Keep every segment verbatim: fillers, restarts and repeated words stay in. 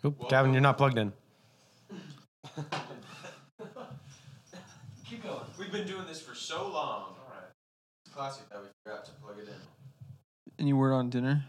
Oop, Gavin, you're not plugged in. Keep going. We've been doing this for so long. All right. It's classic that we forgot to plug it in. Any word on dinner?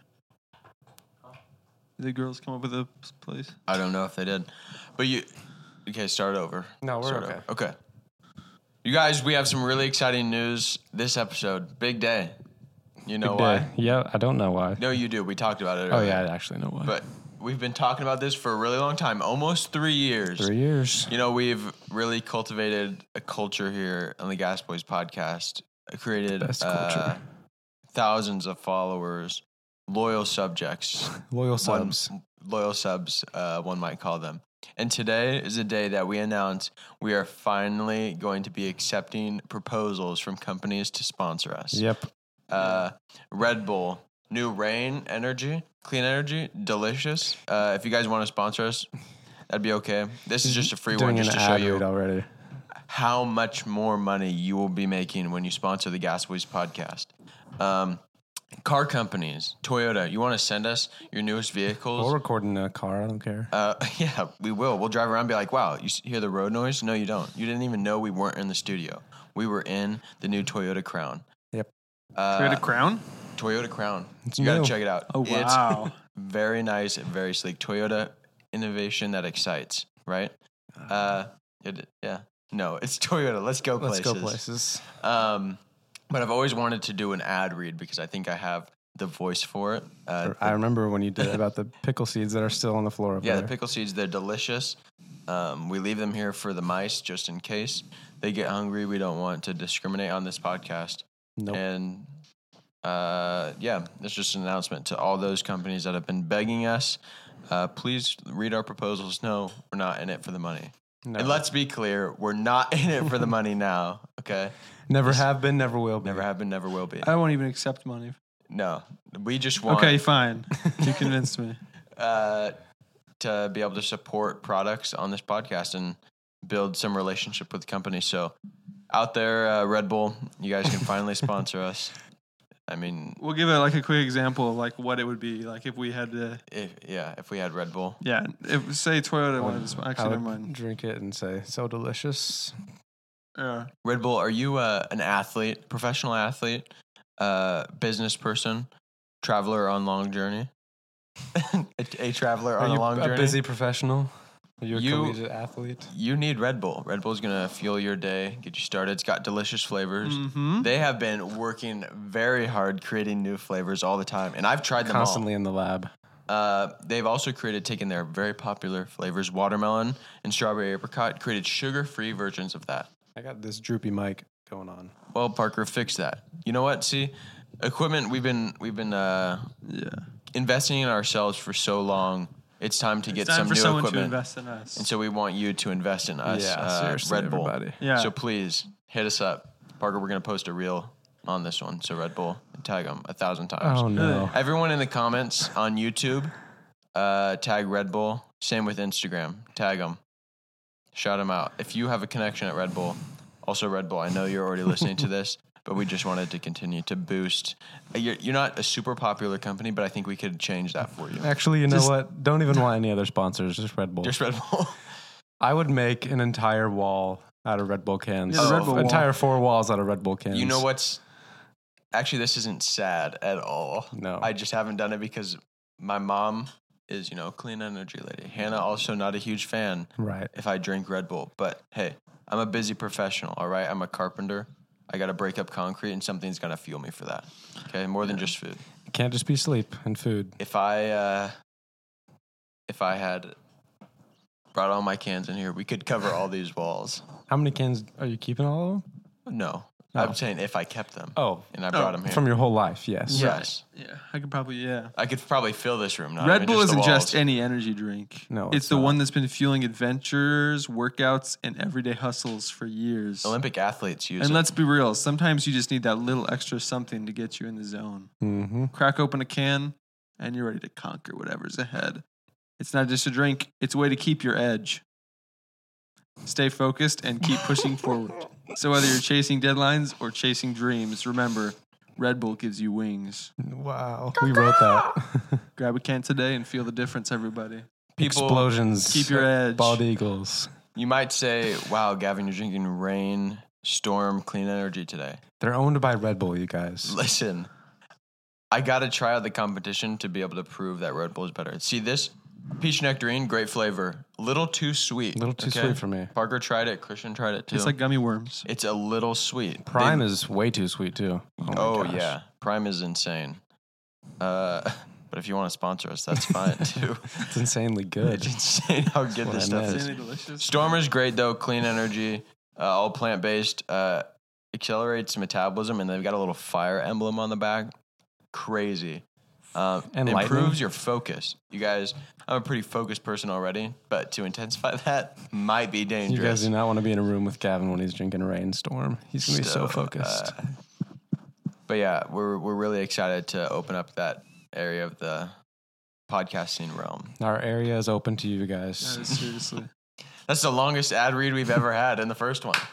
Did the girls come up with a place? I don't know if they did. But you... Okay, start over. No, we're start okay. Over. Okay. You guys, we have some really exciting news this episode. Big day. You know Big why? day. Yeah, I don't know why. No, you do. We talked about it Oh, earlier. yeah, I actually know why. But we've been talking about this for a really long time. Almost three years. Three years. You know, we've really cultivated a culture here on the Gas Boys podcast. Created Best uh, culture. thousands of followers, loyal subjects. Loyal subs. One, loyal subs, uh, one might call them. And today is a day that we announce we are finally going to be accepting proposals from companies to sponsor us. Yep. Uh, Red Bull, New Rain Energy, Clean Energy, delicious. Uh, if you guys want to sponsor us, that'd be okay. This is just a free Doing one just an to show ad you read already. how much more money you will be making when you sponsor the Gas Boys podcast. Um, car companies, Toyota, you want to send us your newest vehicles? We'll record in a car. I don't care. Uh, yeah, we will. We'll drive around and be like, wow, you hear the road noise? No, you don't. You didn't even know we weren't in the studio. We were in the new Toyota Crown. Yep. Uh, Toyota Crown? Toyota Crown. It's you got to new. check it out. Oh, wow. It's very nice and very sleek. Toyota innovation that excites, right? Uh, it, yeah. No, it's Toyota. Let's go Let's places. go places. Um, but I've always wanted to do an ad read because I think I have the voice for it. Uh, I remember when you did it about the pickle seeds that are still on the floor over yeah, there. the pickle seeds, they're delicious. Um, we leave them here for the mice just in case they get hungry. We don't want to discriminate on this podcast. Nope. And uh, yeah, it's just an announcement to all those companies that have been begging us. Uh, please read our proposals. No, we're not in it for the money. No. And let's be clear, we're not in it for the money now, okay? Never This- have been, never will be. Never have been, never will be. I won't even accept money. No, we just want Okay, fine. You convinced me. uh, to be able to support products on this podcast and build some relationship with companies. So out there, uh, Red Bull, you guys can finally sponsor us. I mean, We'll give it like a quick example of like what it would be like if we had to. if, yeah, if we had Red Bull. Yeah, if say Toyota wanted to. sp- I Actually, would never mind. drink it and say, so delicious. Yeah. Red Bull, are you uh, an athlete, professional athlete, uh, business person, traveler on long journey? a, a traveler Are on you a long a journey? busy professional? Are you a You- collegiate athlete? You need Red Bull. Red Bull's going to fuel your day, get you started. It's got delicious flavors. Mm-hmm. They have been working very hard creating new flavors all the time, and I've tried them Constantly in the lab. all. Uh, they've also created, taken their very popular flavors, watermelon and strawberry apricot, created sugar-free versions of that. I got this droopy mic going on. Well, Parker, fix that. You know what? See, equipment. We've been we've been uh, Yeah. investing in ourselves for so long. It's time to get It's time some for new someone equipment, to invest in us. and so we want you to invest in us. Yeah, uh, seriously, Red Bull. everybody. Yeah. So please hit us up, Parker. We're gonna post a reel on this one. So Red Bull, tag them a thousand times. Oh, no. Everyone in the comments on YouTube, uh, tag Red Bull. Same with Instagram. Tag them. Shout them out. If you have a connection at Red Bull, also Red Bull, I know you're already listening to this, but we just wanted to continue to boost. uh, You're, you're not a super popular company, but I think we could change that for you. Actually, you know Just- what? Don't even want any other sponsors. Just Red Bull. Just Red Bull. I would make an entire wall out of Red Bull cans. Yeah, the Red Bull entire wall. four walls out of Red Bull cans. You know what's... Actually, this isn't sad at all. No. I just haven't done it because my mom is, you know, clean energy lady. Hannah also not a huge fan Right. if I drink Red Bull. But hey, I'm a busy professional, all right? I'm a carpenter. I got to break up concrete, and something's going to fuel me for that. Okay? More than just food. It can't just be sleep and food. If I, uh, if I had brought all my cans in here, we could cover all these walls. How many cans are you keeping all of them? No. No. I'm saying if I kept them. Oh, And I brought them here. from your whole life, yes. Yes. Yeah, I could probably, yeah. I could probably fill this room. Not Red even Bull just the isn't just walls. any energy drink. No, it's, it's the not. one that's been fueling adventures, workouts, and everyday hustles for years. Olympic athletes use And it. let's be real, sometimes you just need that little extra something to get you in the zone. Mm-hmm. Crack open a can, and you're ready to conquer whatever's ahead. It's not just a drink, it's a way to keep your edge. Stay focused and keep pushing forward. So whether you're chasing deadlines or chasing dreams, remember, Red Bull gives you wings. Wow. We wrote that. Grab a can today and feel the difference, everybody. People, Explosions. Keep your edge. Bald eagles. you might say, wow, Gavin, you're drinking rain, storm, clean energy today. They're owned by Red Bull, you guys. Listen, I got to try out the competition to be able to prove that Red Bull is better. See this? Peach nectarine, great flavor. Little too sweet. A little too okay? sweet for me. Parker tried it. Christian tried it too. It's like gummy worms. It's a little sweet. Prime They- is way too sweet too. my Oh, gosh. yeah. Prime is insane. Uh, but if you want to sponsor us, that's fine too. It's insanely good. It's insane how good what this I stuff miss. is. Insanely delicious. Stormer's great though, clean energy, uh, all plant based, uh, accelerates metabolism, and they've got a little fire emblem on the back. Crazy. Um, And it lightning. improves your focus. You guys, I'm a pretty focused person already, but to intensify that might be You dangerous. guys do not want to be in a room with Gavin when he's drinking a rainstorm. He's gonna be so So, focused. uh, But yeah, we're we're really excited to open up that area of the podcasting realm. Our area is open to you guys. That is seriously. That's the longest ad read we've ever had in the first one.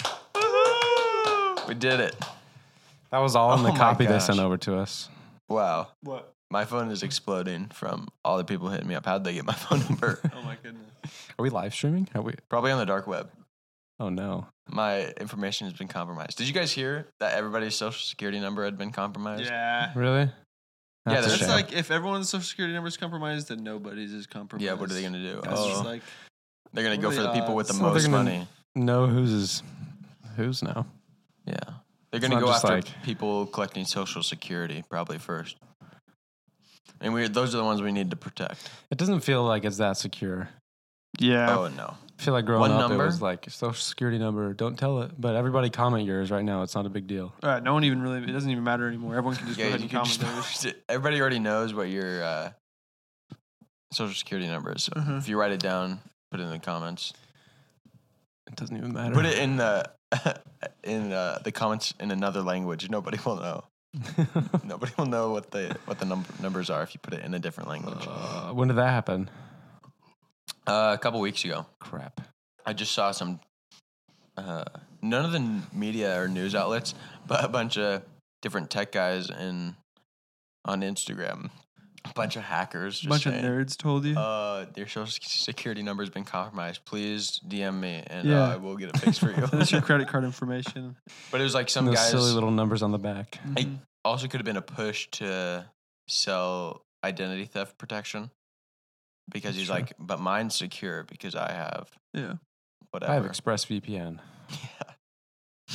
We did it. That was all in Oh the my copy they gosh. sent over to us. Wow. What? My phone is exploding from all the people hitting me up. How'd they get my phone number? Oh my goodness. Are we live streaming? Are we? Probably on the dark web. Oh no. My information has been compromised. Did you guys hear that everybody's social security number had been compromised? Yeah. Really? Yeah, That's a That's shame. like if everyone's social security number is compromised, then nobody's is compromised. Yeah, what are they going to do? That's just Oh, like they're going to what go are for the the people with the odds? Well, they're most gonna- money. No, who's is who's now? Yeah. They're It's going to not go just after like- people collecting social security probably first. And we those are the ones we need to protect. It doesn't feel like it's that secure. yeah. Oh, no. I feel like growing One up number? it was like social security number, don't tell it. But everybody comment yours right now. It's not a big deal. All right, no one even really. It doesn't even matter anymore. Everyone can just go Yeah, ahead you and can comment just theirs. post it. Everybody already knows what your uh, social security number is. So Uh-huh. if you write it down, put it in the comments. It doesn't even matter. Put it in the in uh, the comments in another language. Nobody will know. Nobody will know what the what the number, numbers are if you put it in a different language. uh, when did that happen? Uh, a couple weeks ago, Crap. I just saw some. Uh, none of the n- media or news outlets, but a bunch of different tech guys in on Instagram. A bunch of hackers. Just A bunch saying, of nerds told you. Uh, your social security number has been compromised. Please D M me and Yeah. uh, I will get it fixed for you. Send us your credit card information. But it was like some Those guys. silly little numbers on the back. I Mhm. also could have been a push to sell identity theft protection because That's he's true. like, but mine's secure because I have Yeah. whatever. I have ExpressVPN. Yeah.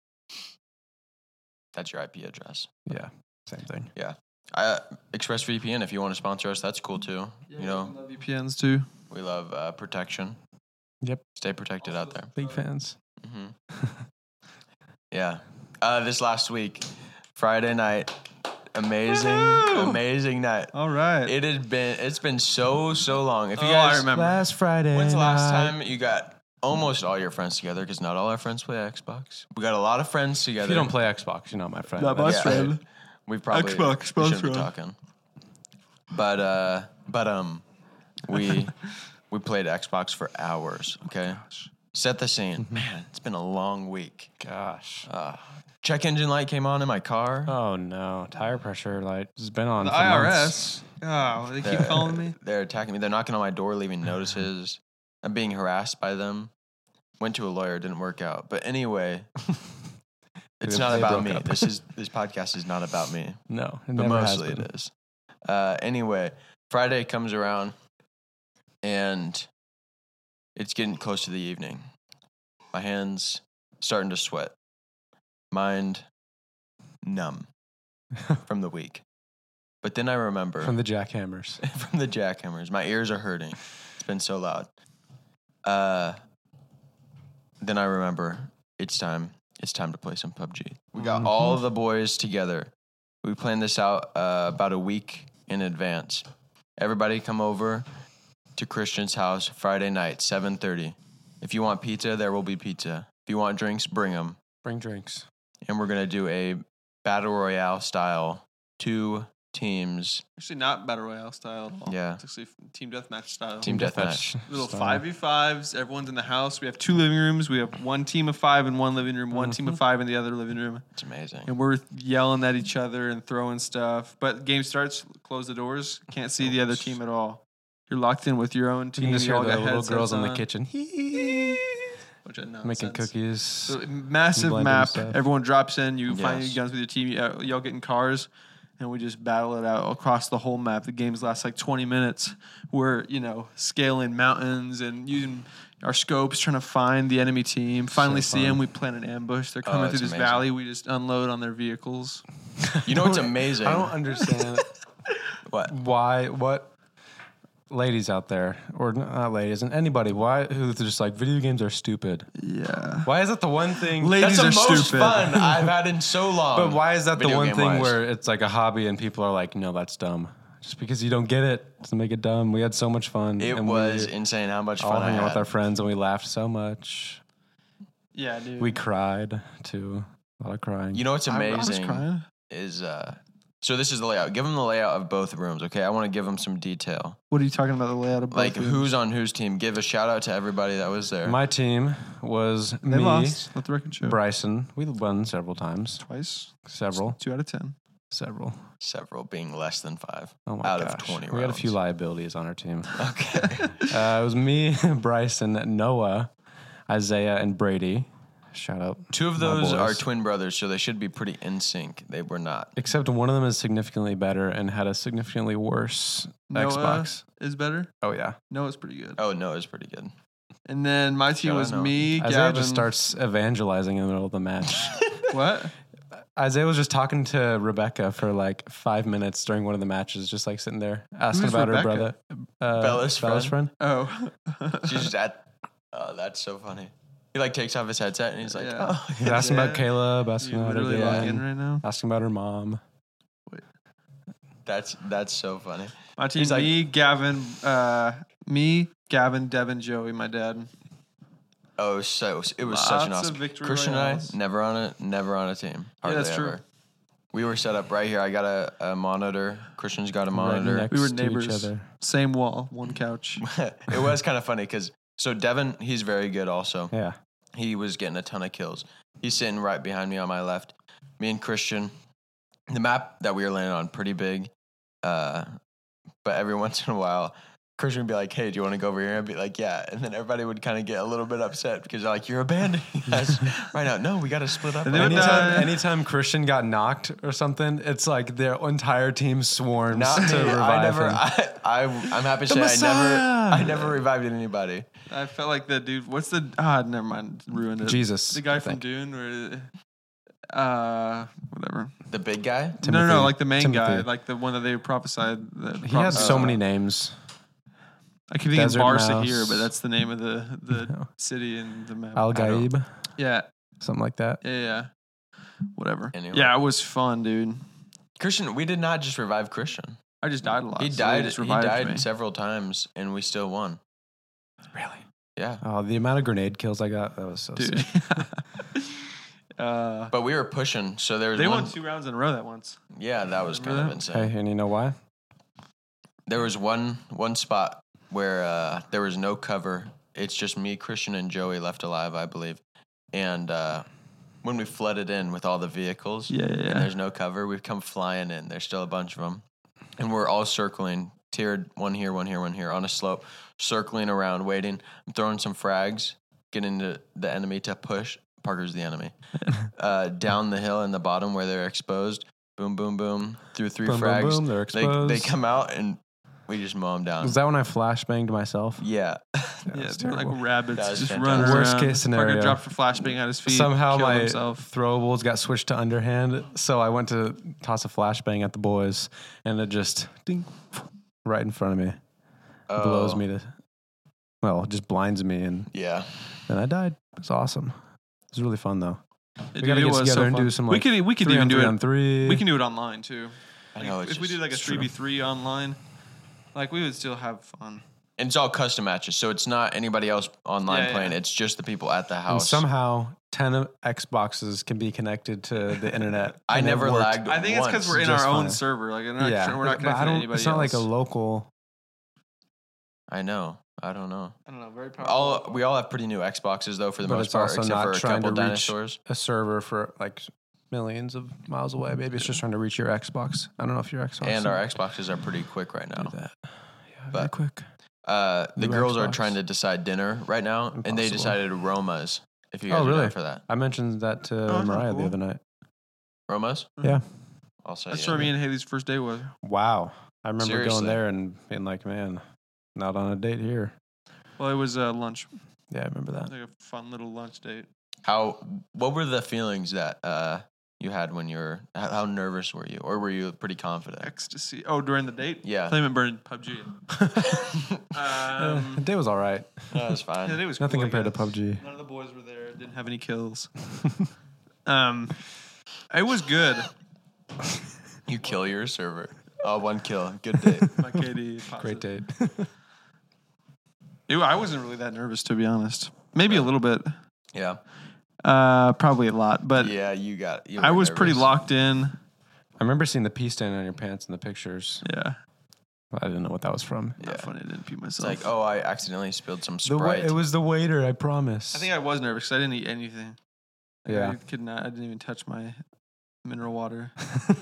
That's your I P address. Yeah, same thing. I, ExpressVPN, if you want to sponsor us, that's cool too. you know, love V P Ns too. we love uh, protection. Yep. Stay protected out there. Big fans. hmm Yeah. Uh, this last week, Friday night, amazing, Woohoo! amazing night. All right. It had been, it's been so, so long. If you Oh, guys I remember. Last Friday. When's the last night. time you got almost all your friends together? Because not all our friends play Xbox. We got a lot of friends together. If you don't play Xbox, you're not my friend. Not but- my Yeah. friend. We probably Xbox, we sponsor shouldn't be us. talking. But uh, but um, we we played Xbox for hours. Okay, set the scene. Man, it's been a long week. Gosh. Uh, check engine light came on in my car. Oh no, tire pressure light has been on. The for I R months. S. Oh, they keep They're- calling me. They're attacking me. They're knocking on my door, leaving notices. I'm being harassed by them. Went to a lawyer, didn't work out. But anyway, it's They- not they about broke me. up. This is this podcast is not about me. No, it But never has mostly been. it is. Uh, anyway, Friday comes around, and it's getting close to the evening. My hands starting to sweat, mind numb from the week. But then I remember From the jackhammers. from the jackhammers. My ears are hurting. It's been so loud. Uh, then I remember it's time. It's time to play some P U B G. We got Mhm. all the boys together. We planned this out uh, about a week in advance. Everybody come over to Christian's house Friday night, seven thirty. If you want pizza, there will be pizza. If you want drinks, bring them. Bring drinks. And we're going to do a battle royale style, two teams, Actually, not battle royale style at all. Yeah. It's actually team deathmatch style. team deathmatch. Little style. five v fives. Everyone's in the house. We have two living rooms. We have one team of five in one living room, one team of Mhm. five in the other living room. It's amazing. And we're yelling at each other and throwing stuff. But game starts, close the doors, can't see the other team at all. You're locked in with your own You team. can just you hear all the got little headsets girls in the on. kitchen Bunch of making nonsense. cookies. So, massive blending map. stuff. Everyone drops in. You find Yes. your guns with your team. You, uh, y'all get in cars, and we just battle it out across the whole map. The games last like twenty minutes. We're you know scaling mountains and using our scopes, trying to find the enemy team. Finally see fun. them. We plant an ambush. They're Oh, coming that's through this amazing. valley. We just unload on their vehicles. You know what's amazing? I don't understand What? why what ladies out there, or not ladies, and anybody, why who's just like video games are stupid. Yeah. Why is that the one thing? Ladies That's the are most stupid. fun I've had in so long. But why is that the video one thing game-wise. where it's like a hobby and people are like, no, that's dumb. Just because you don't get it doesn't make it dumb. We had so much fun. It and was we insane how much all fun I hung out had. with our friends and we laughed so much. Yeah, dude. We cried too. A lot of crying. You know what's I- I was amazing crying. is uh, so this is the layout. Give them the layout of both rooms, okay? I want to give them some detail, What are you talking about? The layout of both like rooms? who's on whose team. Give a shout out to everybody that was there. My team was They me, lost. Let the record show. Bryson. We won several times. Twice. Several. Two out of ten. Several. Several being less than five. Oh my Out gosh. of twenty We had a few rounds. liabilities on our team. Okay. Uh, it was me, Bryson, Noah, Isaiah, and Brady. Shout out. Two of my those are boys. twin brothers, so they should be pretty in sync. They were not. Except one of them is significantly better and had a significantly worse Noah Xbox. is better. Oh yeah. Noah's pretty good. Oh no, it was pretty good. And then my team Shout out was Noah. me, Isaiah Gavin. just starts evangelizing in the middle of the match. What? Isaiah was just talking to Rebecca for like five minutes during one of the matches, just like sitting there asking Who's about her Rebecca? brother. Uh, Bella's friend? Oh. She's just at. Oh, that's so funny. He like takes off his headset and he's like, Yeah. oh. He's asking Yeah. about Caleb, asking You about her literally log in dad, right now. asking about her mom. That's that's so funny. My team, He's like- me, Gavin, uh, me, Gavin, Devin, Joey, my dad. Oh, so it was such an Lots of awesome. victory Christian and I royales. never on a never on a team. Yeah, that's Hardly true. ever. We were set up right here. I got a, a monitor. Christian's got a Right monitor. next We were to neighbors. each other. Same wall, one couch. It was kind of funny because so Devin, he's very good. Also, Yeah. he was getting a ton of kills. He's sitting right behind me on my left. Me and Christian. The map that we were landing on pretty big, uh, but every once in a while, Christian would be like, "Hey, do you want to go over here?" I'd be like, "Yeah," and then everybody would kind of get a little bit upset because they're like, "You're abandoning us right now." No, we got to split up. And they would Anytime, die. anytime Christian got knocked or something, it's like their entire team swarms Not to me. revive I never. him. I, I I'm happy to The say I never. Messiah! I never revived anybody. I felt like the dude. What's the? Ah, never mind. Ruined it. Jesus. The guy I from think. Dune, or uh, whatever. The big guy. No, no, Timothy. no, like the main Timothy. guy, like the one that they prophesied. That He had prophesied. so many names. I keep thinking Desert Barca Mouse. here, but that's the name of the the No. city and the map. Al I don't- Gaib, Yeah, something like that. yeah, yeah. Whatever. Anyway. Yeah, it was fun, dude. Christian, we did not just revive Christian. I just died a lot. He so they died. just He revived died me. several times, and we still won. Really? Yeah, Oh, the amount of grenade kills I got, that was so dude. sick. uh, but we were pushing, so there was they one. won two rounds in a row that once. Yeah, that was kind Remember of that? insane. Hey, and you know why? There was one one spot where uh, there was no cover. It's just me, Christian, and Joey left alive, I believe. And uh, when we flooded in with all the vehicles, Yeah, yeah, and yeah. there's no cover, we've come flying in. There's still a bunch of them, and we're all circling, tiered one here, one here, one here on a slope, circling around, waiting. I'm throwing some frags, getting the, the enemy to push. Parker's the enemy. uh, down the hill in the bottom where they're exposed. Boom, boom, boom. Through three Boom, boom, frags. boom, they're They, exposed. they come out and we just mow them down. Was that when I flashbanged myself? Yeah. That Yeah, was they're like terrible. rabbits That was just fantastic. running Worst around. case scenario. Parker dropped for flashbang at his feet. Somehow killed my himself. throwables got switched to underhand, so I went to toss a flashbang at the boys, and it just ding, right in front of me, blows Oh, me to, well, just blinds me, and Yeah. then I died. It was awesome. It was really fun though. Dude, gotta it get was together so and fun. do some, we like, could we could Three even on do three it. on three. We can do it online too. I know. Like, It's if we just- did like a it's three true. v three online, like we would still have fun. And it's all custom matches, so it's not anybody else online Yeah, playing. yeah. It's just the people at the And house. somehow ten of Xboxes can be connected to the internet. I and it never worked. lagged. I think it's because once. we're in just our own fine. server. Like we're not, Yeah, we're not but I connected to don't. anybody It's not like a else. local. I know. I don't know. I don't know. Very powerful. All we all have pretty new Xboxes though, for the But most it's part, also except not for a trying couple to reach- dinosaurs. a server for like millions of miles away. Maybe it's just trying to reach your Xbox. I don't know if your Xbox And can our Xboxes are pretty quick right do now. that. Yeah, very But- quick. Uh, the New girls are Xbox. trying to decide dinner right now, and they Impossible. decided Romas. If you guys Oh, are really? down for that, I mentioned that to that's Mariah cool. the other night. Romas. Yeah. I'll say. That's yeah. where me and Haley's first day was. Wow. I remember Seriously. going there and being like, man, not on a date here. Well, it was uh, lunch. Yeah, I remember that. Like a fun little lunch date. How? What were the feelings that uh, you had when you were? How, how nervous were you, or were you pretty confident? Ecstasy. Oh, during the date? Yeah. I thought you meant burning P U B G. Uh, Um, the day was all right. That was fine. yeah, it was Nothing cool, I compared to guess. P U B G. None of the boys were there. Didn't have any kills. um, it was good. You kill your server. Oh, one kill. Good day. My K D. Great date. It, I wasn't really that nervous, to be honest. Maybe a little bit. Yeah. Uh, probably a lot, but Yeah, you got. You I were was pretty nervous. locked in. I remember seeing the pee stain on your pants in the pictures. Yeah. I didn't know what that was from. Yeah. Not funny. I didn't pee It's myself. like, oh, I accidentally spilled some The wa- Sprite. it was the waiter, I promise. I think I was nervous because I didn't eat anything. Like, Yeah. I could not. I didn't even touch my mineral water.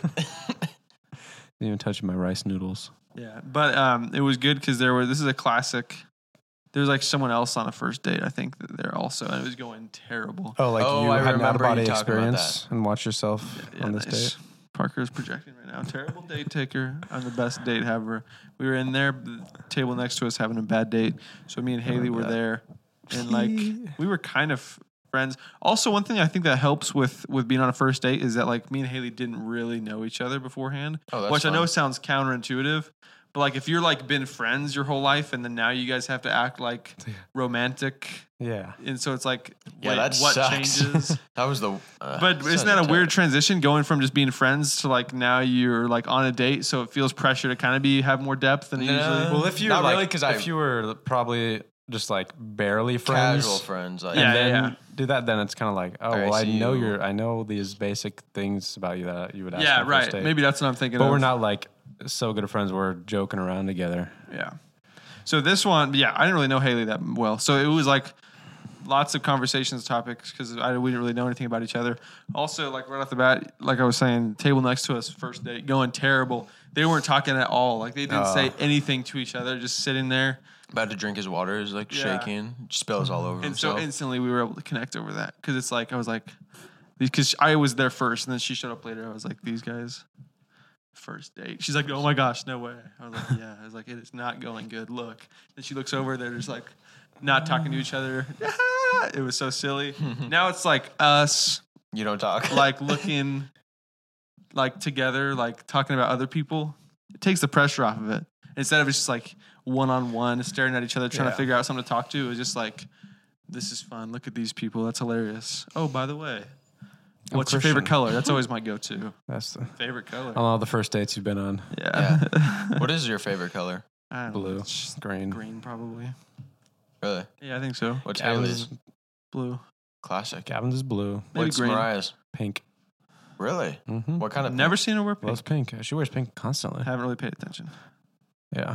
Didn't even touch my rice noodles. Yeah, but um, it was good because there was. This is a classic. There was like someone else on a first date. I think that there also, and it was going terrible. Oh, like Oh, you I had an remember out-of-body you talking about experience and watch yourself Yeah, on this nice. date? Parker's projecting right now. Terrible date taker. I'm the best date ever. We were in there, the table next to us having a bad date. So me and Haley were that. there, and like we were kind of friends. Also, one thing I think that helps with with being on a first date is that like me and Haley didn't really know each other beforehand, Oh, that's which I know fun. sounds counterintuitive. But like if you're like been friends your whole life and then now you guys have to act like romantic, Yeah. and so it's like Yeah, wait, that what sucks. changes? That was the. Uh, But such isn't that a ter- weird transition going from just being friends to like now you're like on a date, so it feels pressure to kind of be have more depth than No. usually. Well, if you Not like, really, 'cause I- if you were probably just like barely friends, Casual friends. Like, and Yeah, then yeah. do that, then it's kind of like, oh, All right, well, I so know you- you're, I know these basic things about you that you would ask. Yeah, on a first right. date. Maybe that's what I'm thinking. but of. we're not like so good of friends. We're joking around together. Yeah. So this one, yeah, I didn't really know Haley that well, so it was like lots of conversations, topics because I we didn't really know anything about each other. Also, like right off the bat, like I was saying, table next to us, first date, going terrible. They weren't talking at all. Like they didn't Oh. say anything to each other, just sitting there. about to drink his water is like Yeah. shaking, spills all over And himself. so instantly we were able to connect over that because it's like I was like, because I was there first and then she showed up later. I was like, these guys, first date. She's like, oh my gosh, no way. I was like, yeah. I was like, it is not going good. Look. Then she looks over. They're just like not talking to each other. It was so silly. Now it's like us, you don't talk. like looking like together, like talking about other people. It takes the pressure off of it. Instead of just like one on one, staring at each other, trying Yeah. to figure out something to talk to. It was just like, this is fun. Look at these people. That's hilarious. Oh, by the way, what's your favorite Christian. color? That's always my go-to. That's the, Favorite color. on all the first dates you've been on. Yeah. What is your favorite color? I don't Blue, know. It's green. green, probably. Really? Yeah, I think so. What's Gavin's, Haley's? Blue. Classic. Gavin's is blue. Maybe What's green. Mariah's? Pink. Really? Mm-hmm. What kind of? Never seen her wear pink. Loves pink. She wears pink constantly. Haven't really paid attention. Yeah.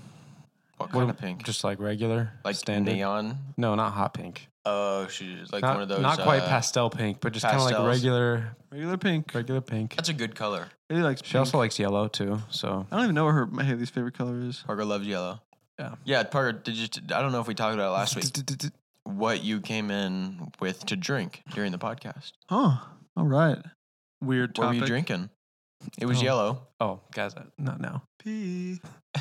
What kind What- of pink? Just like regular, Like standard. neon? No, not hot pink. Oh, she's like not, one of those. Not quite uh, pastel pink, but just kind of like pastels. regular, Regular pink. regular pink. That's a good color. Haley likes She pink. also likes yellow too. So I don't even know what her Haley's favorite color is. Parker loves yellow. Yeah. Yeah, Parker. Did you? I don't know if we talked about it last week. What you came in with to drink during the podcast? Oh, all right. Weird What were topic. you drinking? It was Oh. yellow. Oh, guys, uh, not now. Pee.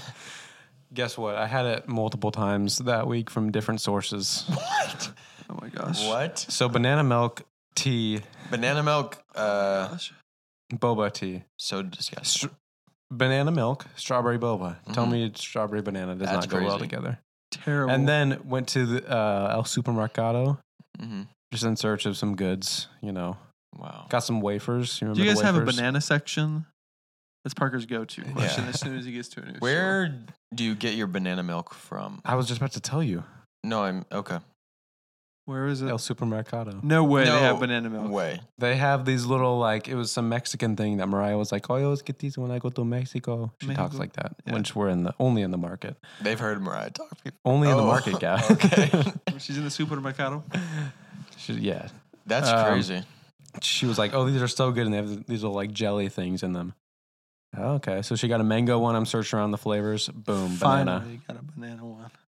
Guess what? I had it multiple times that week from different sources. What? Oh my gosh. What? So banana milk tea, Banana milk. Uh, Gosh. boba tea, so disgusting. Str- banana milk, strawberry boba. Tell Mhm. me strawberry banana does That's not go well crazy. together. Terrible. And then went to the uh, El Supermercado hmm just in search of some goods. You know, Wow. got some wafers. You remember do you guys the have a wafers? banana section? That's Parker's go-to question Yeah. as soon as he gets to a new store. Where do you get your banana milk from? I was just about to tell you. No, I'm okay. Where is it? El Supermercado. No way No they have banana milk. Way. They have these little like it was some Mexican thing that Mariah was like, "Oh, I always get these when I go to Mexico." She talks Mexico? like that, Yeah. which we're in the only in the market, They've heard Mariah talk before. only in the Oh, market, guy. okay. She's in the supermercado. she, yeah, That's Um, crazy. she was like, "Oh, these are so good," and they have these little like jelly things in them. Oh, okay, so she got a mango one. I'm searching around the flavors. Boom, banana. Finally got a banana one.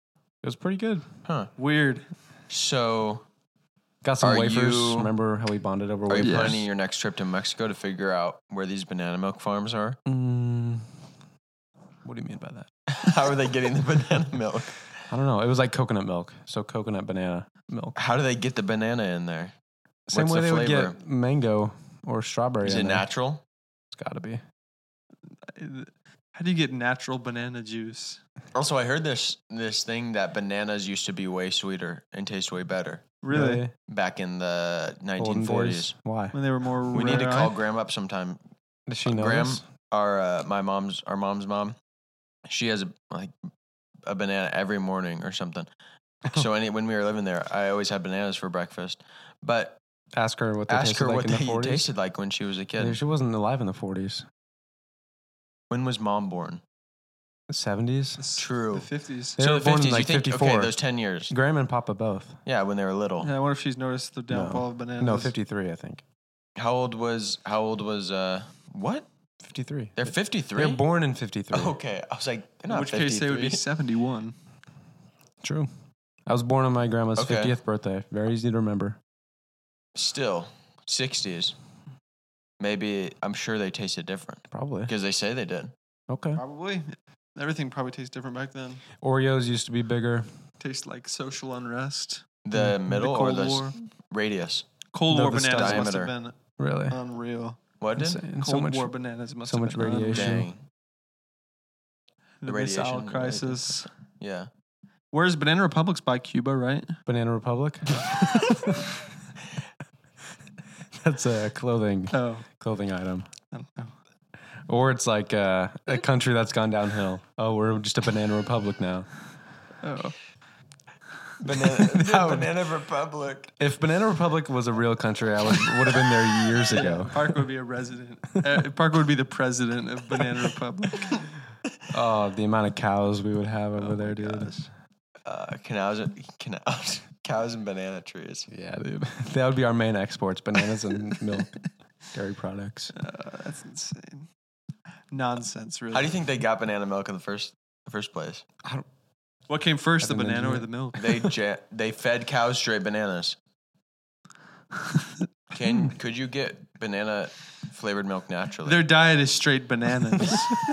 was pretty good. Huh. Weird. So, Got some Are wafers. you- Remember how we bonded over are you wafers? planning your next trip to Mexico to figure out where these banana milk farms are? Mm, what do you mean by that? How are they getting the banana milk? I don't know. It was like coconut milk. So coconut banana milk. How do they get the banana in there? Same What's way the they would flavor? get mango or strawberry. Is in it there. natural? It's got to be. How do you get natural banana juice? Also, I heard this this thing that bananas used to be way sweeter and taste way better Really? back in the Olden nineteen forties. days? Why? When they were more We need to rare? call Graham up sometime. Does she know Graham, this? our uh, my mom's our mom's mom, she has a like a banana every morning or something. So any when we were living there, I always had bananas for breakfast. But Ask her what they ask tasted her like what in the they forties. tasted like when she was a kid. She wasn't alive in the forties. When was mom born? The seventies? The s- True. The fifties. They so were the born in fifties, like you think, fifty-four. Okay, those ten years. Graham and Papa both. Yeah, when they were little. Yeah, I wonder if she's noticed the downfall No. of bananas. No, fifty-three, I think. How old was how old was uh what? fifty-three. They're fifty-three. They were born in fifty-three. Okay, I was like, they're In not which case they would be fifty-three. seventy-one. True. I was born on my grandma's Okay. fiftieth birthday. Very easy to remember. Still, sixties. Maybe I'm sure they tasted different Probably. because they say they did. Okay. Probably. Everything probably tastes different back then. Oreos used to be bigger. Tastes like social unrest. The Mm. middle the or Cold the s- War. radius? Cold No, War the bananas must diameter. have been Really. unreal. What did? Insane. Cold So much. War bananas must so have much been unreal. radiation. Dang. The, The missile radiation, crisis. Yeah. Where's Banana Republic's by Cuba, right? Banana Republic. That's a clothing Oh, clothing item. I don't know. Or it's like uh, a country that's gone downhill. Oh, we're just a banana republic now. Oh, Banana, the Banana Republic. If Banana Republic was a real country, I would would have been there years ago. Parker would be a resident. Uh, Parker would be the president of Banana Republic. Oh, the amount of cows we would have over Oh there, my dude. gosh. Uh, canals, canals, cows and banana trees. Yeah, dude. That would be our main exports: bananas and milk, dairy products. Uh, that's insane. Nonsense, really. How do you think they got banana milk in the first the first place? What came first, I the think banana they- or the milk? They ja- they fed cows straight bananas. Can could you get banana flavored milk naturally? Their diet is straight bananas.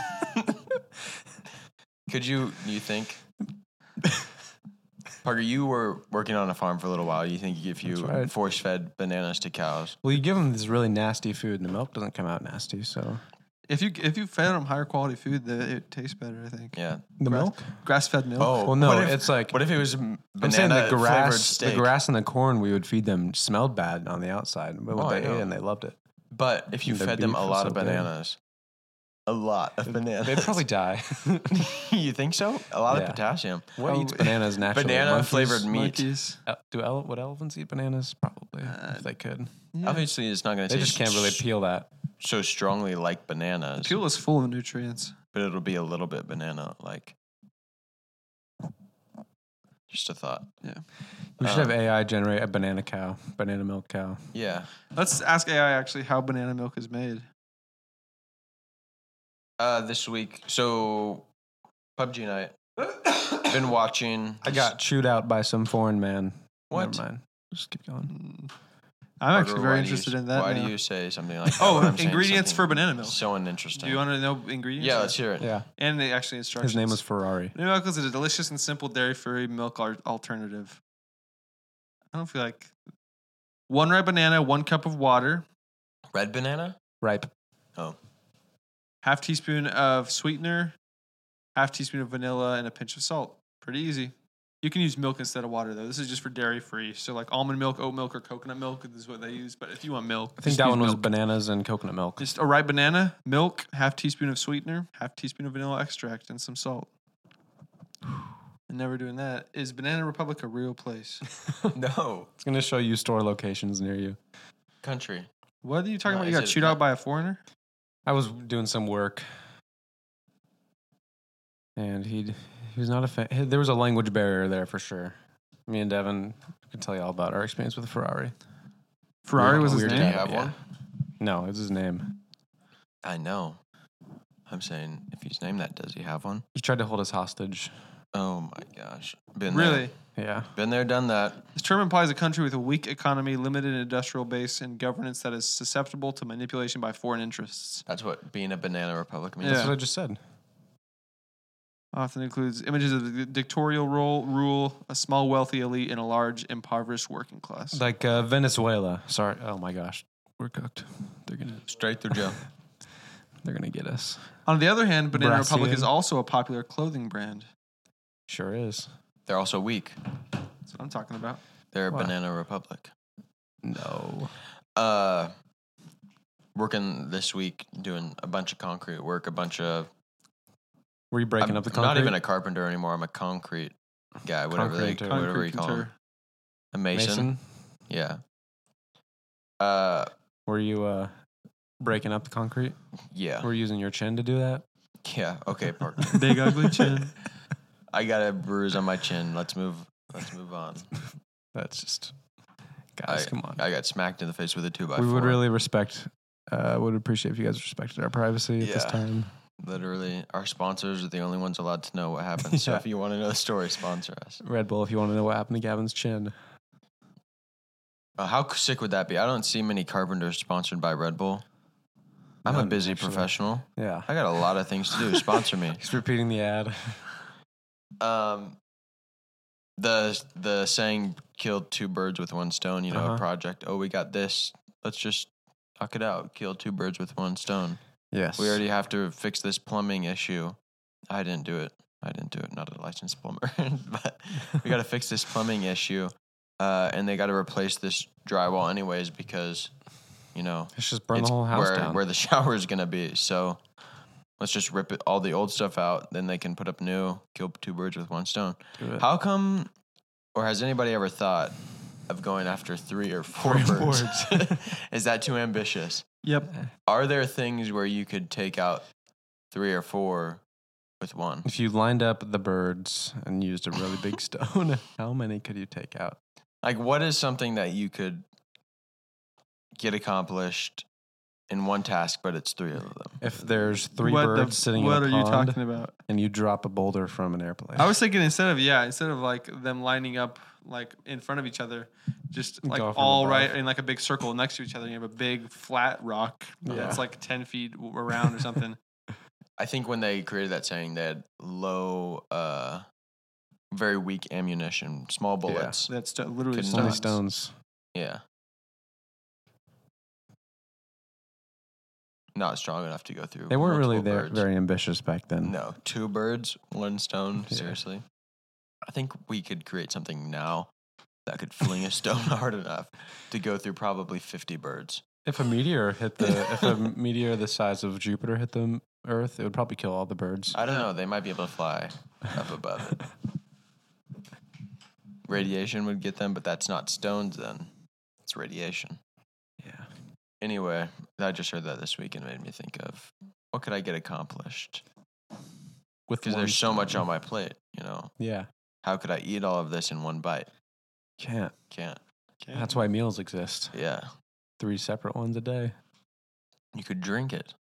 Could you you think? Parker, you were working on a farm for a little while. You think if you That's right. force fed bananas to cows, Well, you give them this really nasty food, and the milk doesn't come out nasty. So if you if you fed them higher quality food, the, it tastes better. I think. yeah. the Grass- milk. Grass fed milk. Oh, Well, no, what if- it's like What if it was m- I'm saying banana the flavored grass, the steak? grass and the corn we would feed them smelled bad on the outside, but Oh, I they ate know. it and they loved it. But if you Their fed them beef a was lot so of good. bananas, a lot of bananas, They'd probably die. you think so? A lot Yeah. of potassium. What Oh, eats bananas naturally? Banana Monkeys? flavored meat. Monkeys. Uh, do ele- would elephants eat bananas? Probably, Uh, if they could. Yeah. Obviously, it's not going to They taste just can't really s- peel that. so strongly like bananas, Peel is full of nutrients. but it'll be a little bit banana like. Just a thought. We should Um, have A I generate a banana cow, banana milk cow. Yeah. Let's ask A I actually how banana milk is made. Uh, this week, so P U B G night. Been watching. I got chewed out by some foreign man. What? Never mind. Just keep going. Mm. I'm Parker, actually why very do you interested s- in that. Why now. do you say something like that? Oh, when I'm saying ingredients something for banana milk. So uninteresting. Do you want to know ingredients? Yeah, let's hear it. Yeah, And the actually instructions. his name was Ferrari. Banana milk is a delicious and simple dairy-free milk al- alternative. I don't feel like one ripe banana, one cup of water, Red banana? Ripe. half teaspoon of sweetener, half teaspoon of vanilla, and a pinch of salt. Pretty easy. You can use milk instead of water though. This is just for dairy-free. So like almond milk, oat milk, or coconut milk is what they use. But if you want milk, I think just that use one was milk. bananas and coconut milk. Just a ripe banana, milk, half teaspoon of sweetener, half teaspoon of vanilla extract, and some salt. And never doing that. Is Banana Republic a real place? No. It's gonna show you store locations near you. Country. What are you talking No, about? You is got it chewed not- out by a foreigner? I was doing some work, and he he was not a fan. There was a language barrier there for sure. Me and Devin can tell you all about our experience with a Ferrari. Ferrari was his Weird name? Do you guy, have yeah. one? No, it's his name. I know. I'm saying if he's named that, does he have one? He tried to hold us hostage. Oh my gosh. Been Really? there. Yeah. Been there, done that. This term implies a country with a weak economy, limited industrial base, and governance that is susceptible to manipulation by foreign interests. That's what being a banana republic means. Yeah. That's what I just said. Often includes images of the dictatorial role, rule, a small wealthy elite, and a large impoverished working class. Like uh, Venezuela. Sorry. Oh my gosh. We're cooked. They're gonna Straight through jail. they're gonna get us. On the other hand, Banana Brazil. Republic is also a popular clothing brand. Sure is. They're also weak. That's what I'm talking about. They're a What? banana republic. No. Uh, working this week, doing a bunch of concrete work, a bunch of. Were you breaking I'm up the concrete? not even a carpenter anymore. I'm a concrete guy, whatever they, Concreter. whatever you call him. Concreter. A mason. Mason? Yeah. Uh, Were you uh, breaking up the concrete? yeah, Were you using your chin to do that? yeah. Okay, partner. Big ugly chin. I got a bruise on my chin. Let's move. Let's move on. That's just, guys, I, come on. I got smacked in the face with a two by we four. would really respect, uh, would appreciate if you guys respected our privacy at this Yeah. time. Literally, our sponsors are the only ones allowed to know what happened. So Yeah. if you want to know the story, sponsor us. Red Bull, if you want to know what happened to Gavin's chin. Uh, how sick would that be? I don't see many carpenters sponsored by Red Bull. I'm a None, busy actually. professional. Yeah. I got a lot of things to do. Sponsor me. He's repeating the ad. Um, the the saying "killed two birds with one stone." You know, Uh-huh. a project. Oh, we got this. Let's just knock it out. Kill two birds with one stone. Yes. We already have to fix this plumbing issue. I didn't do it. I didn't do it. Not a licensed plumber, but we got to fix this plumbing issue, uh, and they got to replace this drywall anyways because, you know, Let's just burn it's the whole house where down. where the shower is gonna be. So let's just rip it, all the old stuff out. Then they can put up new. Kill two birds with one stone. Do it. How come, or has anybody ever thought of going after three or four Three birds? birds. Is that too ambitious? Yep. Are there things where you could take out three or four with one? If you lined up the birds and used a really big stone, how many could you take out? Like, what is something that you could get accomplished in one task, but it's three of them? If there's three What the- birds sitting What in are a you pond talking about? and you drop a boulder from an airplane. I was thinking instead of yeah, instead of like them lining up like in front of each other, just like Go from all above. right in like a big circle next to each other. You have a big flat rock Yeah. that's like ten feet w- around or something. I think when they created that saying, they had low, uh, very weak ammunition, small bullets. That's st- literally Couldn't Only stones. stones. Yeah. Not strong enough to go through. They weren't really multiple there, birds. very ambitious back then. No, two birds, one stone. Yeah. Seriously. I think we could create something now that could fling a stone hard enough to go through probably fifty birds. If a meteor hit the, if a meteor the size of Jupiter hit the Earth, it would probably kill all the birds. I don't know. They might be able to fly up above it. Radiation would get them, but that's not stones then. It's radiation. Yeah. Anyway, I just heard that this week and made me think of what could I get accomplished? With Because one there's so much stone. on my plate, you know. Yeah. How could I eat all of this in one bite? Can't. Can't. That's why meals exist. Yeah. Three separate ones a day. You could drink it.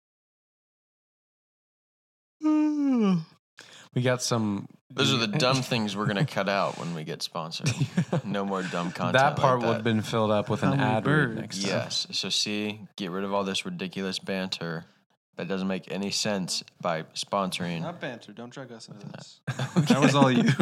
We got some. Those are the dumb things we're going to cut out when we get sponsored. No more dumb content. That part like would have been filled up with How an many ad read birds? next time. Yes. So see, get rid of all this ridiculous banter that doesn't make any sense by sponsoring. Not banter. Don't drag us into this. That was all you.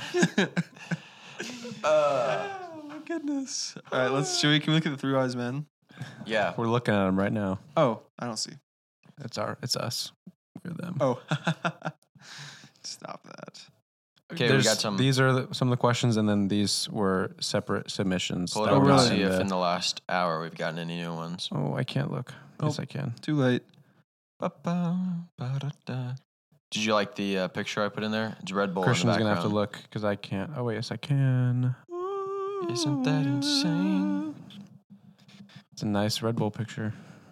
Oh my goodness. All right, let's. Should we? Can we look at the three wise men? Yeah. We're looking at them right now. Oh, I don't see. It's our. It's us. We're them. Oh, stop that. Okay, we There's- got some. These are the, some of the questions, and then these were separate submissions. Pull it that over were and not see in if the- in the last hour we've gotten any new ones. Oh, I can't look. Yes, I can. Too late. Ba-ba, ba-da-da. Did you like the uh, picture I put in there? It's Red Bull Christian's in the gonna have to background. look because I can't. Oh wait, yes, I can. Isn't that insane? It's a nice Red Bull picture.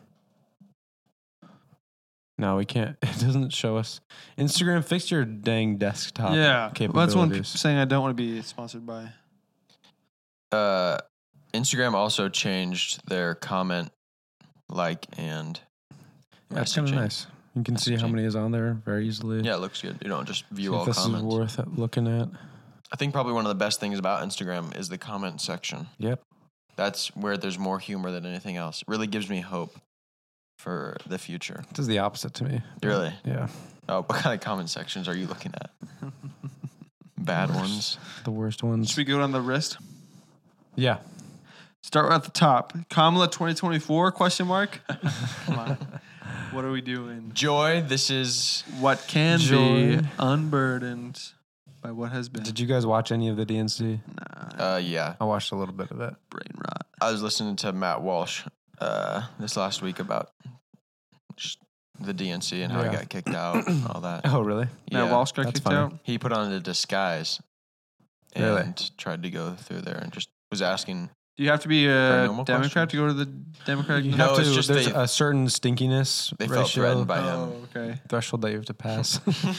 No, we can't. It doesn't show us. Instagram, fix your dang desktop. Yeah, well, that's one p- capabilities. saying I don't want to be sponsored by. Uh, Instagram also changed their comment, like, and That's kind of messaging. nice. You can see how many is on there very easily. Yeah, it looks good. You don't just view See if all this comments. is worth looking at. I think probably one of the best things about Instagram is the comment section. Yep. That's where there's more humor than anything else. It really gives me hope for the future. This is the opposite to me. Really? Yeah. Oh, what kind of comment sections are you looking at? Bad ones. The worst ones. Should we go down the list? Yeah. Start at the top. Kamala twenty twenty-four, question mark? Come on. What are we doing? Joy, this is... What can Joy. be unburdened by what has been. Did you guys watch any of the D N C? Nah, Uh, yeah. I watched a little bit of it. brain rot. I was listening to Matt Walsh uh, this last week about just the D N C and how Yeah. he got kicked out and all that. Oh, really? Matt Walsh got that's kicked funny. out. He put on a disguise and Really? tried to go through there and just was asking. Do you have to be For a a normal Democrat to go to the Democratic? You No, have it's to, just there's they- a certain stinkiness They felt ratio threatened by him. Oh, okay. threshold that you have to pass.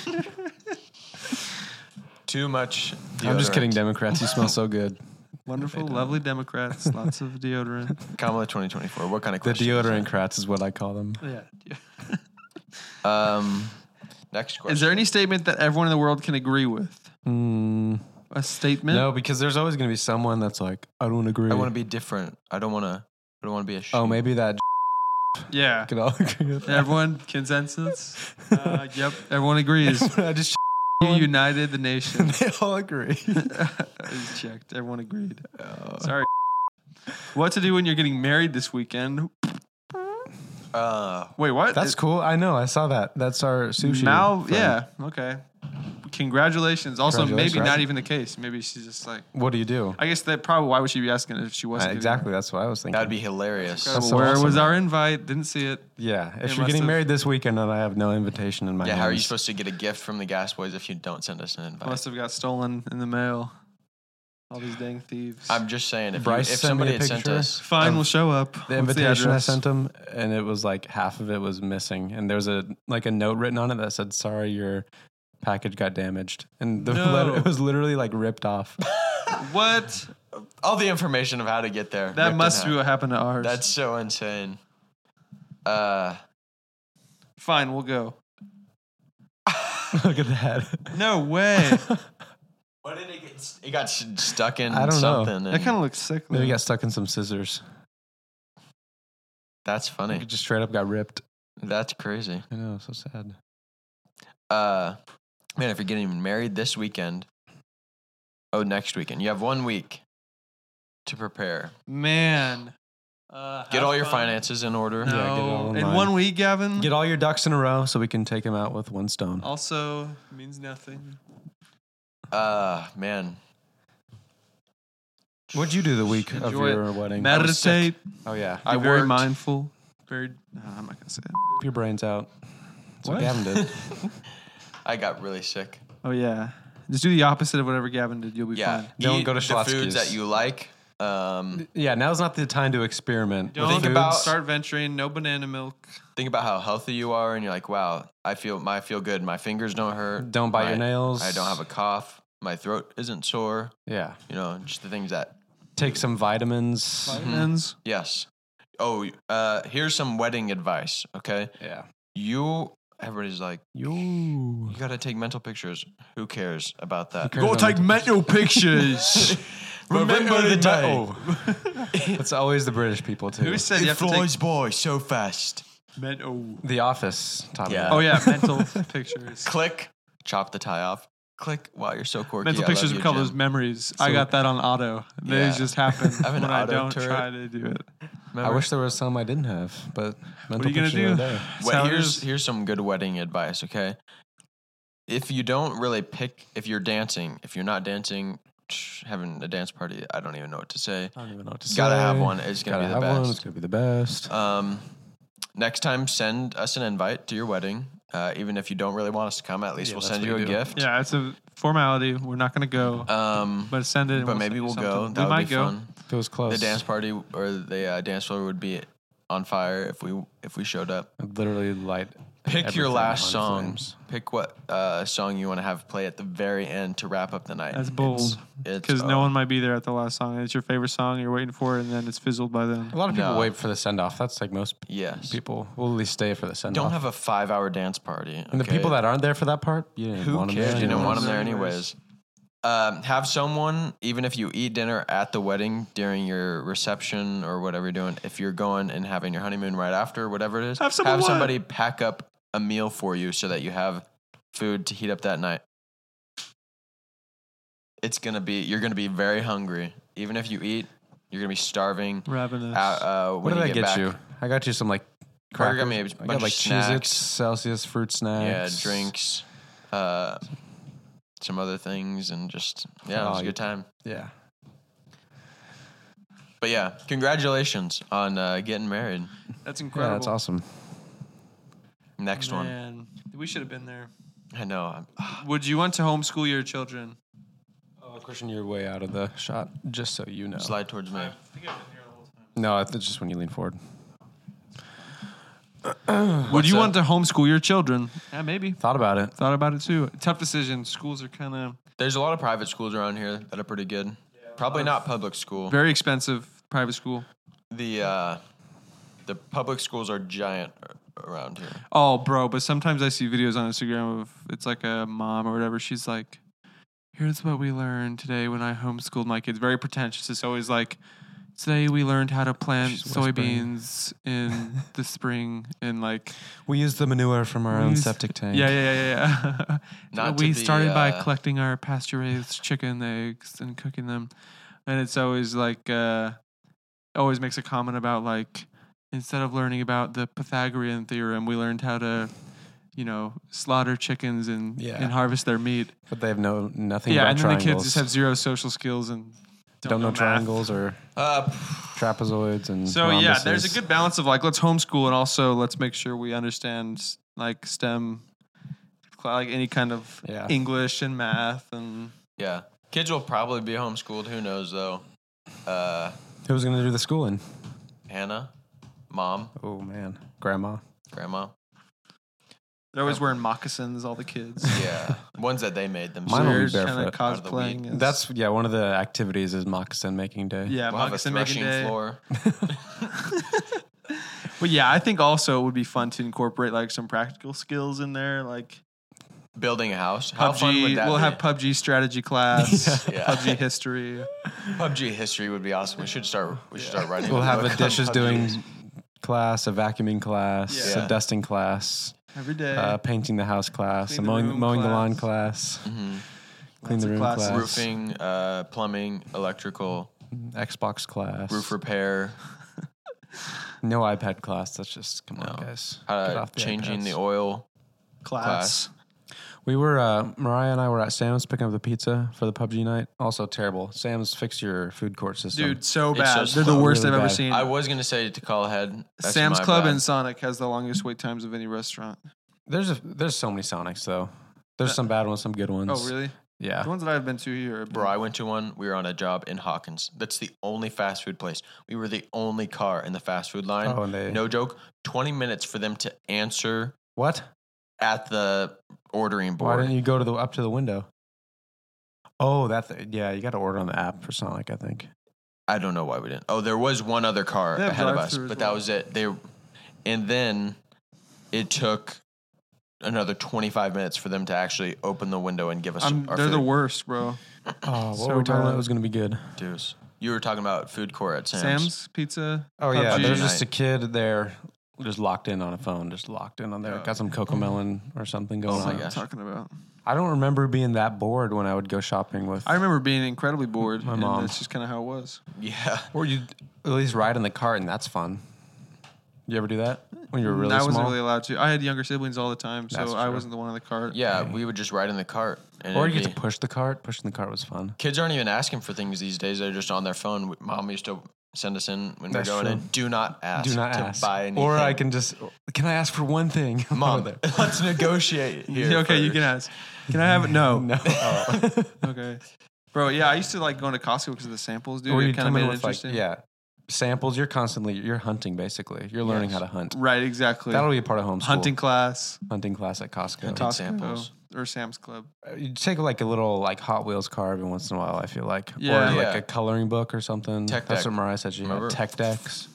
Too much. I'm just kidding, deodorant. Democrats. You smell so good. Wonderful, They don't. lovely Democrats. Lots of deodorant. Kamala twenty twenty-four. What kind of The question? is deodorant that? crats is what I call them. Yeah. Um, next question. Is there any statement that everyone in the world can agree with? Mm, A statement? no, because there's always going to be someone that's like, I don't agree. I want to be different. I don't want to. I don't want to be a. Sheep. Oh, maybe that Yeah. could all agree with that. Everyone consensus. Uh, yep. Everyone agrees. I just You united the nation. they all agree. It's checked. Everyone agreed. Sorry. What to do when you're getting married this weekend? Uh, Wait, what? That's It- cool. I know. I saw that. That's our sushi. Mal, friend. yeah. Okay. Congratulations. Also, Congratulations, maybe right? not even the case. Maybe she's just like. What do you do? I guess that probably. Why would she be asking if she Uh, wasn't? getting exactly. That's what I was thinking. that'd be hilarious. married? That's so Where awesome. was our invite? Didn't see it. Yeah. If They you're must getting have- married this weekend and I have no invitation in my Yeah, hands. how are you supposed to get a gift from the Gas Boys if you don't send us an invite? Must have got stolen in the mail. All these dang thieves. I'm just saying, if, you, Bryce if sent me somebody a had sent picture. us, Fine, of we'll show up. the What's the invitation I address? sent him, and it was like half of it was missing, and there was a like a note written on it that said, "Sorry, your package got damaged," and the No. letter it was literally like ripped off. What? all the information of how to get there. That ripped in must be half. what happened to ours. That's so insane. Uh, fine. We'll go. Look at that. No way. what did it get? s- It got s- stuck in I don't know. something. that and kind of looks sick. Maybe though. he got stuck in some scissors. That's Like, funny. it just straight up got ripped. That's crazy. I know, so sad. Uh, man, if you're getting married this weekend, oh, next weekend, you have one week to prepare. Man. Uh, Get have all your fun. finances in order. No. Yeah, get it all in in line. one week, Gavin. Get all your ducks in a row so we can take him out with one stone. also means nothing. Uh, man. What'd you do the week of Enjoy your wedding? Mad- was sick. Meditate. Oh yeah, Be I very worked- mindful. Very. No, I'm not gonna say it. keep your brains out. That's what, What? Gavin did. I got really sick. Oh yeah. Just do the opposite of whatever Gavin did. You'll be Yeah. fine. Don't Eat go to the foods Schlotzsky's. that you like. Um, Yeah, now's not the time to experiment. Don't with think foods. about- start venturing. No banana milk. think about how healthy you are, and you're like, wow, I feel, I feel good. My fingers don't hurt. Don't bite My- your nails. I don't have a cough. My throat isn't sore. Yeah, You know, just the things that. take some vitamins. Vitamins. Yes. Oh, uh, here's some wedding advice. Okay, Yeah. you. Everybody's like, Yo. you gotta take mental pictures. Who cares about that? cares? Go take mental pictures. Remember the day. It's always the British people too. Who said you have to take boy so fast. mental? The Office taught me Yeah. that. Oh yeah, mental pictures. Click, chop the tie off. Click. Wow, you're so quirky. Mental I love pictures you, we call those Jim. memories. I So- got that on auto. They Yeah. just happen I have an when I auto don't turret. try to do it. I Remember? wish there was some I didn't have, but mental are you gonna pictures are do? there. That's Wait, how it here's is. here's some good wedding advice. Okay, if you don't really pick, if you're dancing, if you're not dancing, tch, having a dance party, I don't even know what to say. I don't even know what to say. Gotta have one. It's gonna Gotta be the have one. It's best. gonna be the best. Um, next time, send us an invite to your wedding. Uh, even if you don't really want us to come, at least Yeah, we'll that's send what you a you do. gift. Yeah, it's a formality. We're not gonna go, Um, but send it. and but we'll maybe send you we'll go. something. That we would might be go. fun. If it was close. The dance party or the uh, dance floor would be on fire if we if we showed up. I'd literally light Pick your everything last on song. flames. Pick what uh, song you want to have play at the very end to wrap up the night. That's bold. It's- it's, Because no uh, one might be there at the last song. It's your favorite song. You're waiting for it, and then it's fizzled by then. A lot of people No. wait for the send off. That's like most Yes. people will at least stay for the send off. Don't have a five-hour dance party. and the okay? people that aren't there for that part, you didn't Who want them cares? there. You didn't anyways. want them there anyways. anyways. Um, have someone, even if you eat dinner at the wedding during your reception or whatever you're doing, if you're going and having your honeymoon right after, whatever it is, Have someone what? somebody pack up a meal for you so that you have food to heat up that night. It's gonna be you're gonna be very hungry. Even if you eat, you're gonna be starving. Ravenous. Uh, uh, What when did you I get get back. you? I got you some like Carter crackers. got me a I bunch got of like snacks. Cheez-Its, Celsius fruit Yeah, snacks. drinks, uh, some other things, and just yeah, it was Oh, a you- good time. Yeah. But yeah, congratulations on uh, getting married. That's Yeah, incredible. that's awesome. Next one. Man, we should have been there. I know. I'm, Would you want to homeschool your children? Oh, Christian, you're way out of the shot, just so you know. Slide towards me. think I've been here the whole time. No, it's just when you lean forward. Would you that? want to homeschool your children? Yeah, maybe. Thought about it. Thought about it too. Tough decision. Schools are kind of There's a lot of private schools around here that are pretty good. Probably not public school. very expensive. Private school. The uh, the public schools are giant a- around here. Oh, bro, but sometimes I see videos on Instagram of it's like a mom or whatever. She's like, "Here's what we learned today when I homeschooled my kids." Very pretentious. It's always like, "Today we learned how to plant She's whispering. soybeans in the spring," and like, We use the manure from our We own use- septic tank. yeah, yeah, yeah, yeah. Not we to be, started by uh, collecting our pasture-raised chicken eggs and cooking them, and it's always like, uh, always makes a comment about like, instead of learning about the Pythagorean theorem, we learned how to, you know, slaughter chickens and Yeah. and harvest their meat. But they have no nothing Yeah, about and then triangles. the kids just have zero social skills and don't, don't know, math. triangles or Uh, trapezoids and So yeah, there's a rhombuses. good balance of like, let's homeschool and also let's make sure we understand like STEM, like any kind of Yeah. English and math and yeah, kids will probably be homeschooled. Who knows though? Uh, Who's going to do the schooling? Hannah, mom, Oh man, grandma. grandma. they're always wearing moccasins. All the kids. Yeah, ones that they made Mine themselves. will be Weird, kind barefoot. of Out of the cosplaying. weed. as- That's yeah. One of the activities is moccasin making day. yeah, We'll have a moccasin making threshing day. floor. But yeah, I think also it would be fun to incorporate like some practical skills in there, like Building a house. How P U B G. fun would that We'll be? have P U B G strategy class, Yeah. P U B G history. P U B G history would be awesome. We should start. We should start writing. We'll have a book on dishes P U B G. doing class, a vacuuming class, Yeah. a dusting class, Every day. uh, painting the house class, Clean a the mowing, room mowing the lawn class. class, Mhm. clean Lots the of room classes. class, Roofing, uh, plumbing, electrical, Xbox class, roof repair, no iPad class. That's just come on, No. guys. Get uh, off the changing the iPads. oil. class. class. We were uh, Mariah and I were at Sam's picking up the pizza for the P U B G night. Also terrible. Sam's, fix your food court system. Dude, so It's bad. so They're the slow. worst Really I've ever bad. seen. I was gonna say to call ahead. That's Sam's my Club bad. and Sonic has the longest wait times of any restaurant. there's a, there's so many Sonics though. There's some bad ones, some good ones. Oh, really? Yeah. The ones that I've been to here. Have been- Bro, I went to one. We were on a job in Hawkins. That's the only fast food place. We were the only car in the fast food line. Oh, and they No joke. Twenty minutes for them to answer what? at the ordering Why board. didn't you go to the up to the window? Oh, that th- yeah, you got to order on the app for Sonic, I think. I don't know why we didn't. Oh, there was one other car They have ahead of us, drive-thru as but well. that was it. They, and then it took another twenty-five minutes for them to actually open the window and give us I'm, our they're food. the worst, bro. Oh, what So were we talking bad. about? It was going to be good. Deuce. You were talking about food court at Sam's. Sam's Pizza. Oh P U B yeah, G. there's just a kid there, just locked in on a phone, just locked in on there. Oh. Got some cocoa melon or something going Oh my on. What I'm gosh. talking about. I don't remember being that bored when I would go shopping with. I remember being incredibly bored. My and mom. That's just kind of how it was. Yeah. or you at least ride in the cart, and that's fun. You ever do that when you were really I wasn't small? really allowed to. I had younger siblings all the time, so That's I true. wasn't the one in the cart. Yeah, we would just ride in the cart. And Or it'd you get be- to push the cart. Pushing the cart was fun. Kids aren't even asking for things these days. They're just on their phone. Mom used to send us in when That's we're going true. in. Do not ask Do not to ask. buy anything. Or I can just. Can I ask for one thing? Mom, Over let's negotiate here. Yeah, okay, you first. can ask. Can I have it? No. no. Oh. Okay. Bro, yeah, I used to like going to Costco because of the samples, dude. or It you kind of come made in it with like interesting. yeah, samples. You're constantly you're hunting basically. You're learning Yes. how to hunt. Right, exactly. That'll be a part of homeschool. Hunting class, hunting class at Costco. Hunting Costco, samples. or Sam's Club. You take like a little like Hot Wheels car every once in a while. I feel like, Yeah. or like Yeah. a coloring book or something. Tech That's deck. what Mariah said. She Remember? had tech decks.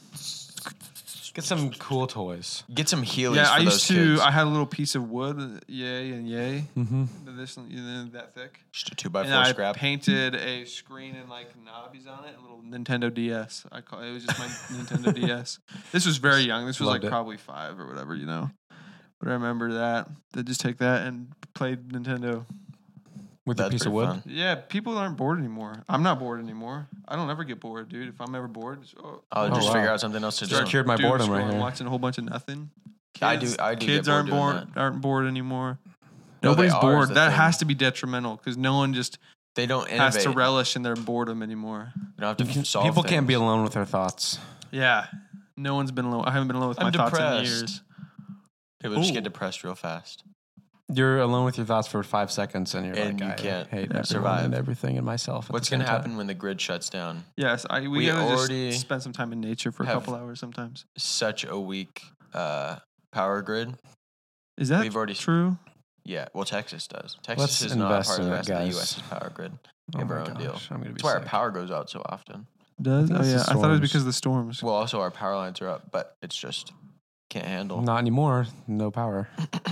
Get some cool toys. Get some Heelys Yeah, for I used those to. kids. I had a little piece of wood, yay and yay, Mm-hmm. this you know, that thick. Just a two by And four I scrap. painted a screen and like knobbies on it, a little Nintendo D S. I call it was just my Nintendo D S. This was very young. This was Loved like it. probably five or whatever, you know. But I remember that. They just take that and played Nintendo. With a That's piece of pretty wood. fun. Yeah, people aren't bored anymore. I'm not bored anymore. I don't ever get bored, dude. If I'm ever bored, just, oh, I'll Oh, just wow. figure out something else to Just do. cured my doom boredom right scrolling, here. watching a whole bunch of nothing. I do- Kids- I do Kids get bored aren't doing bored. Aren't bored anymore. No, they Nobody's are, is bored. the That thing. has to be detrimental because no one just They don't has innovate. to relish in their boredom anymore. They don't have to solve People can't be things. alone with their thoughts. Yeah, no one's been alone. I haven't been alone with I'm my thoughts in depressed. years. People just Ooh. get depressed real fast. You're alone with your thoughts for five seconds, and you're And like, you I can't hate everyone survive. and everything and myself. at What's the going to same time. happen when the grid shuts down? Yes, I we, We gotta already just spend some time in nature for a have- couple hours sometimes. Such a weak uh, power grid. Is that We've already- true? Yeah, well, Texas does. Texas Let's is not invest part of in the it, rest of the guys. U S's power grid. Oh have our my own deal. gosh, I'm gonna be That's why our sick. power goes out so often. Does think oh it's yeah? the I thought it was storms. because of the storms. Well, also our power lines are up, but it's just can't handle. Not anymore. No power.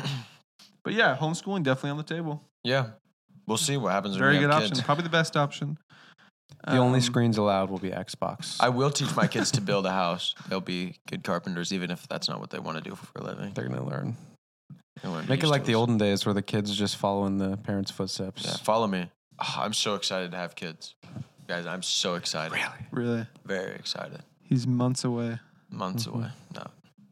But yeah, homeschooling definitely on the table. Yeah, we'll see what happens when Very we good have option. kids. Probably the best option. The only Um, screens allowed will be Xbox. I will teach my kids to build a house. They'll be good carpenters, even if that's not what they want to do for a living. They're gonna learn. They wanna Make it use like the tools. olden days where the kids just follow in the parents' footsteps. Yeah, follow me. Oh, I'm so excited to have kids, guys. I'm so excited. Really? Really, Very excited. he's months away. Months Mhm. away. No.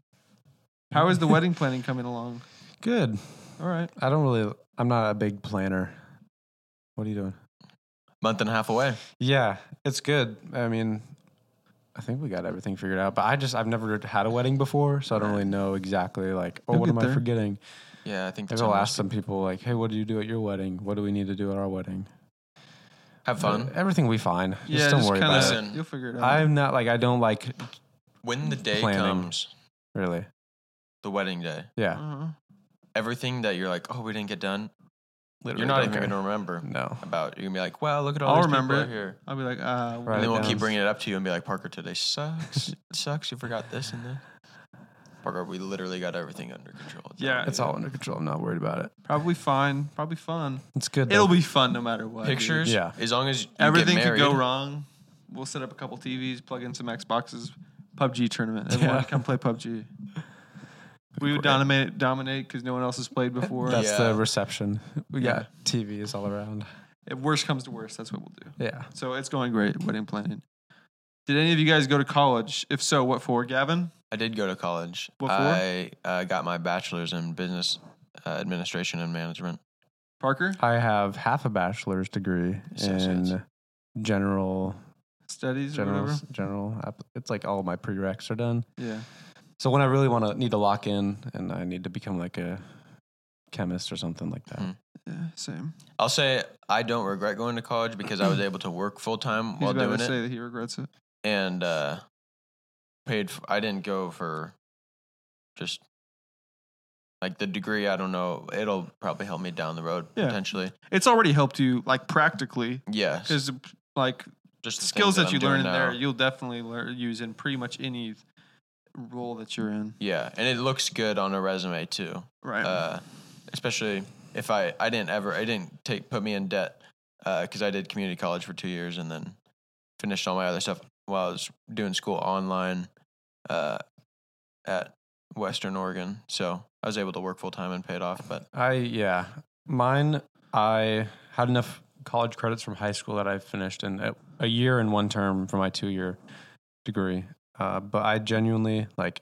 How is the wedding planning coming along? Good. All right. I don't really. I'm not a big planner. What are you doing? Month and a half away. Yeah, it's good. I mean, I think we got everything figured out. But I just I've never had a wedding before, so I don't really know exactly like, oh, You'll what get am I there. forgetting? Yeah, I think Maybe that's I'll almost- ask some people like, hey, what do you do at your wedding? What do we need to do at our wedding? Have fun. But everything we find. Just yeah, don't just worry kinda, about it. Listen, You'll figure it out. I'm not like I don't like When the day Planning. comes, really. the wedding day, Yeah, Uh-huh. everything that you're like, oh, we didn't get done, literally you're not don't even care. going to remember No. about. You're going to be like, wow, look at all I'll these remember people it. are here. I'll be like, uh, Right. And Write then it we'll down. keep bringing it up to you and be like, Parker, today sucks. It sucks. You forgot this and this. Parker, we literally got everything under control. It's Yeah. It's all under control. I'm not worried about it. probably fine. Probably fun. It's good. It'll though. be fun no matter what. dude. Pictures, Yeah. as long as you Everything get could married, go wrong. We'll set up a couple T Vs, plug in some Xboxes, P U B G tournament. Everyone Yeah. come play P U B G. We would Great. dominate dominate because no one else has played before. That's Yeah. the reception. We Yeah. got T Vs all around. If worst comes to worst, that's what we'll do. Yeah. So it's going great, wedding planning. Did any of you guys go to college? If so, what for, Gavin? I did go to college. What for? I uh, got my bachelor's in business uh, administration and management. Parker? I have half a bachelor's degree Associates. in general Studies or general whatever? general. app- It's like all my prereqs are done. Yeah. So when I really want to need to lock in and I need to become like a chemist or something like that. Hmm. Yeah, same. I'll say I don't regret going to college because I was able to work full time He's while about doing to it, say that he regrets it. and uh, paid. For, I didn't go for just like the degree. I don't know. It'll probably help me down the road Yeah. potentially. It's already helped you, like, practically, Yes, because, like, just the skills things that, you I'm learn doing in there, now. you'll definitely learn, use in pretty much any role that you're in. Yeah, and it looks good on a resume too. Right. Uh, especially if I I didn't ever I didn't take put me in debt because I did community college for two years and then finished all my other stuff while I was doing school online uh, at Western Oregon. So I was able to work full time and pay it off. But I yeah, mine. I had enough college credits from high school that I finished in a, a year and one term for my two year degree. Uh, but I genuinely like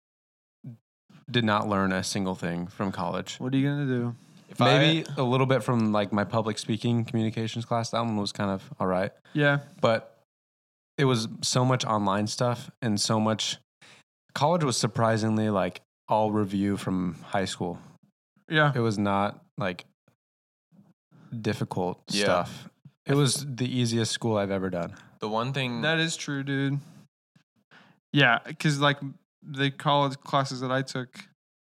did not learn a single thing from college. What are you going to do? if Maybe I, a little bit from like my public speaking communications class. That one was kind of all right, Yeah. but it was so much online stuff and so much. College was surprisingly like all review from high school. Yeah. It was not like difficult Yeah. stuff. It was the easiest school I've ever done. the one thing That is true, dude. Yeah, because like the college classes that I took,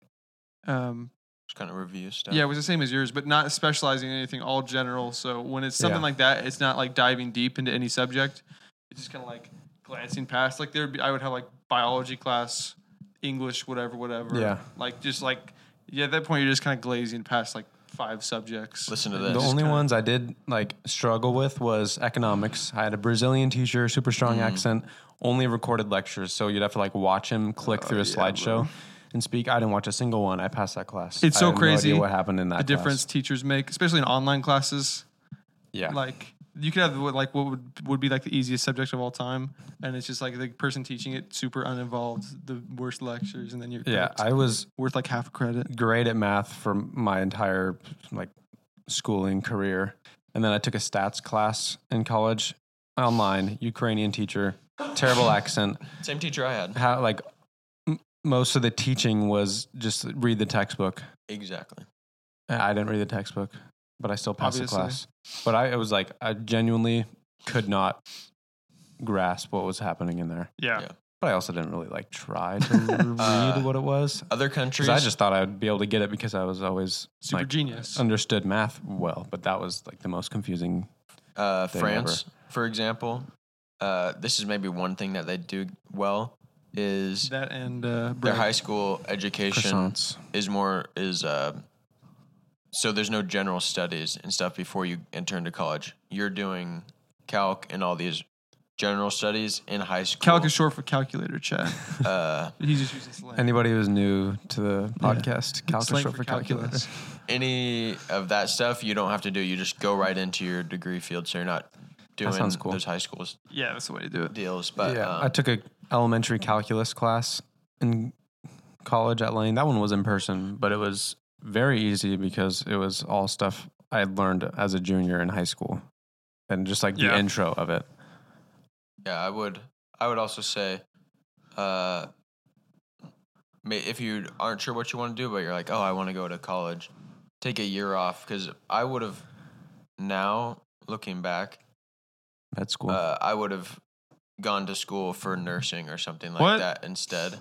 um, Just kind of review stuff. yeah, it was the same as yours, but not specializing in anything, all general. So when it's something Yeah. like that, it's not like diving deep into any subject. It's just kind of like glancing past. Like there would be, I would have like biology class, English, whatever, whatever. Yeah. Like just like yeah, at that point you're just kind of glazing past like five subjects. Listen to And this. The just only kinda- ones I did like struggle with was economics. I had a Brazilian teacher, super strong Mm. accent, only recorded lectures, so you'd have to like watch him click Oh, through a yeah, slideshow bro. and speak. I didn't watch a single one. I passed that class. It's I so have no crazy idea what happened in that the class. difference teachers make, especially in online classes. Yeah, Like you could have what like what would would be like the easiest subject of all time, and it's just like the person teaching it super uninvolved, the worst lectures, and then you're yeah. cooked. I was worth like half a credit. great at math for my entire like schooling career, and then I took a stats class in college online. Ukrainian teacher, terrible accent. Same teacher I had. How like m- most of the teaching was just read the textbook. Exactly. I didn't read the textbook, but I still passed Obviously. the class. But I it was like I genuinely could not grasp what was happening in there. Yeah. Yeah. But I also didn't really like try to read Uh, what it was. Other countries. Because I just thought I'd be able to get it because I was always Super like, genius. understood math well. But that was like the most confusing. uh, thing France, for example. Uh, this is maybe one thing that they do well is that and uh, their bread. high school education Croissants. is more is uh so there's no general studies and stuff before you enter into college. You're doing calc and all these general studies in high school. Calc is short for calculator, chat. uh, He's just using slang. Anybody who's new to the podcast, calculus Slang short for calculus. any of that stuff you don't have to do. You just go right into your degree field, so you're not doing sounds cool. those high school s- Yeah, that's the way to do it. deals. But yeah, um, I took a elementary calculus class in college at Lane. That one was in person, but it was very easy because it was all stuff I had learned as a junior in high school, and just like the Yeah. intro of it. yeah, I would. I would also say, uh, may, if you aren't sure what you want to do, but you're like, oh, I want to go to college, take a year off because I would have. Now looking back, Med school. uh, I would have gone to school for nursing or something like What? that instead.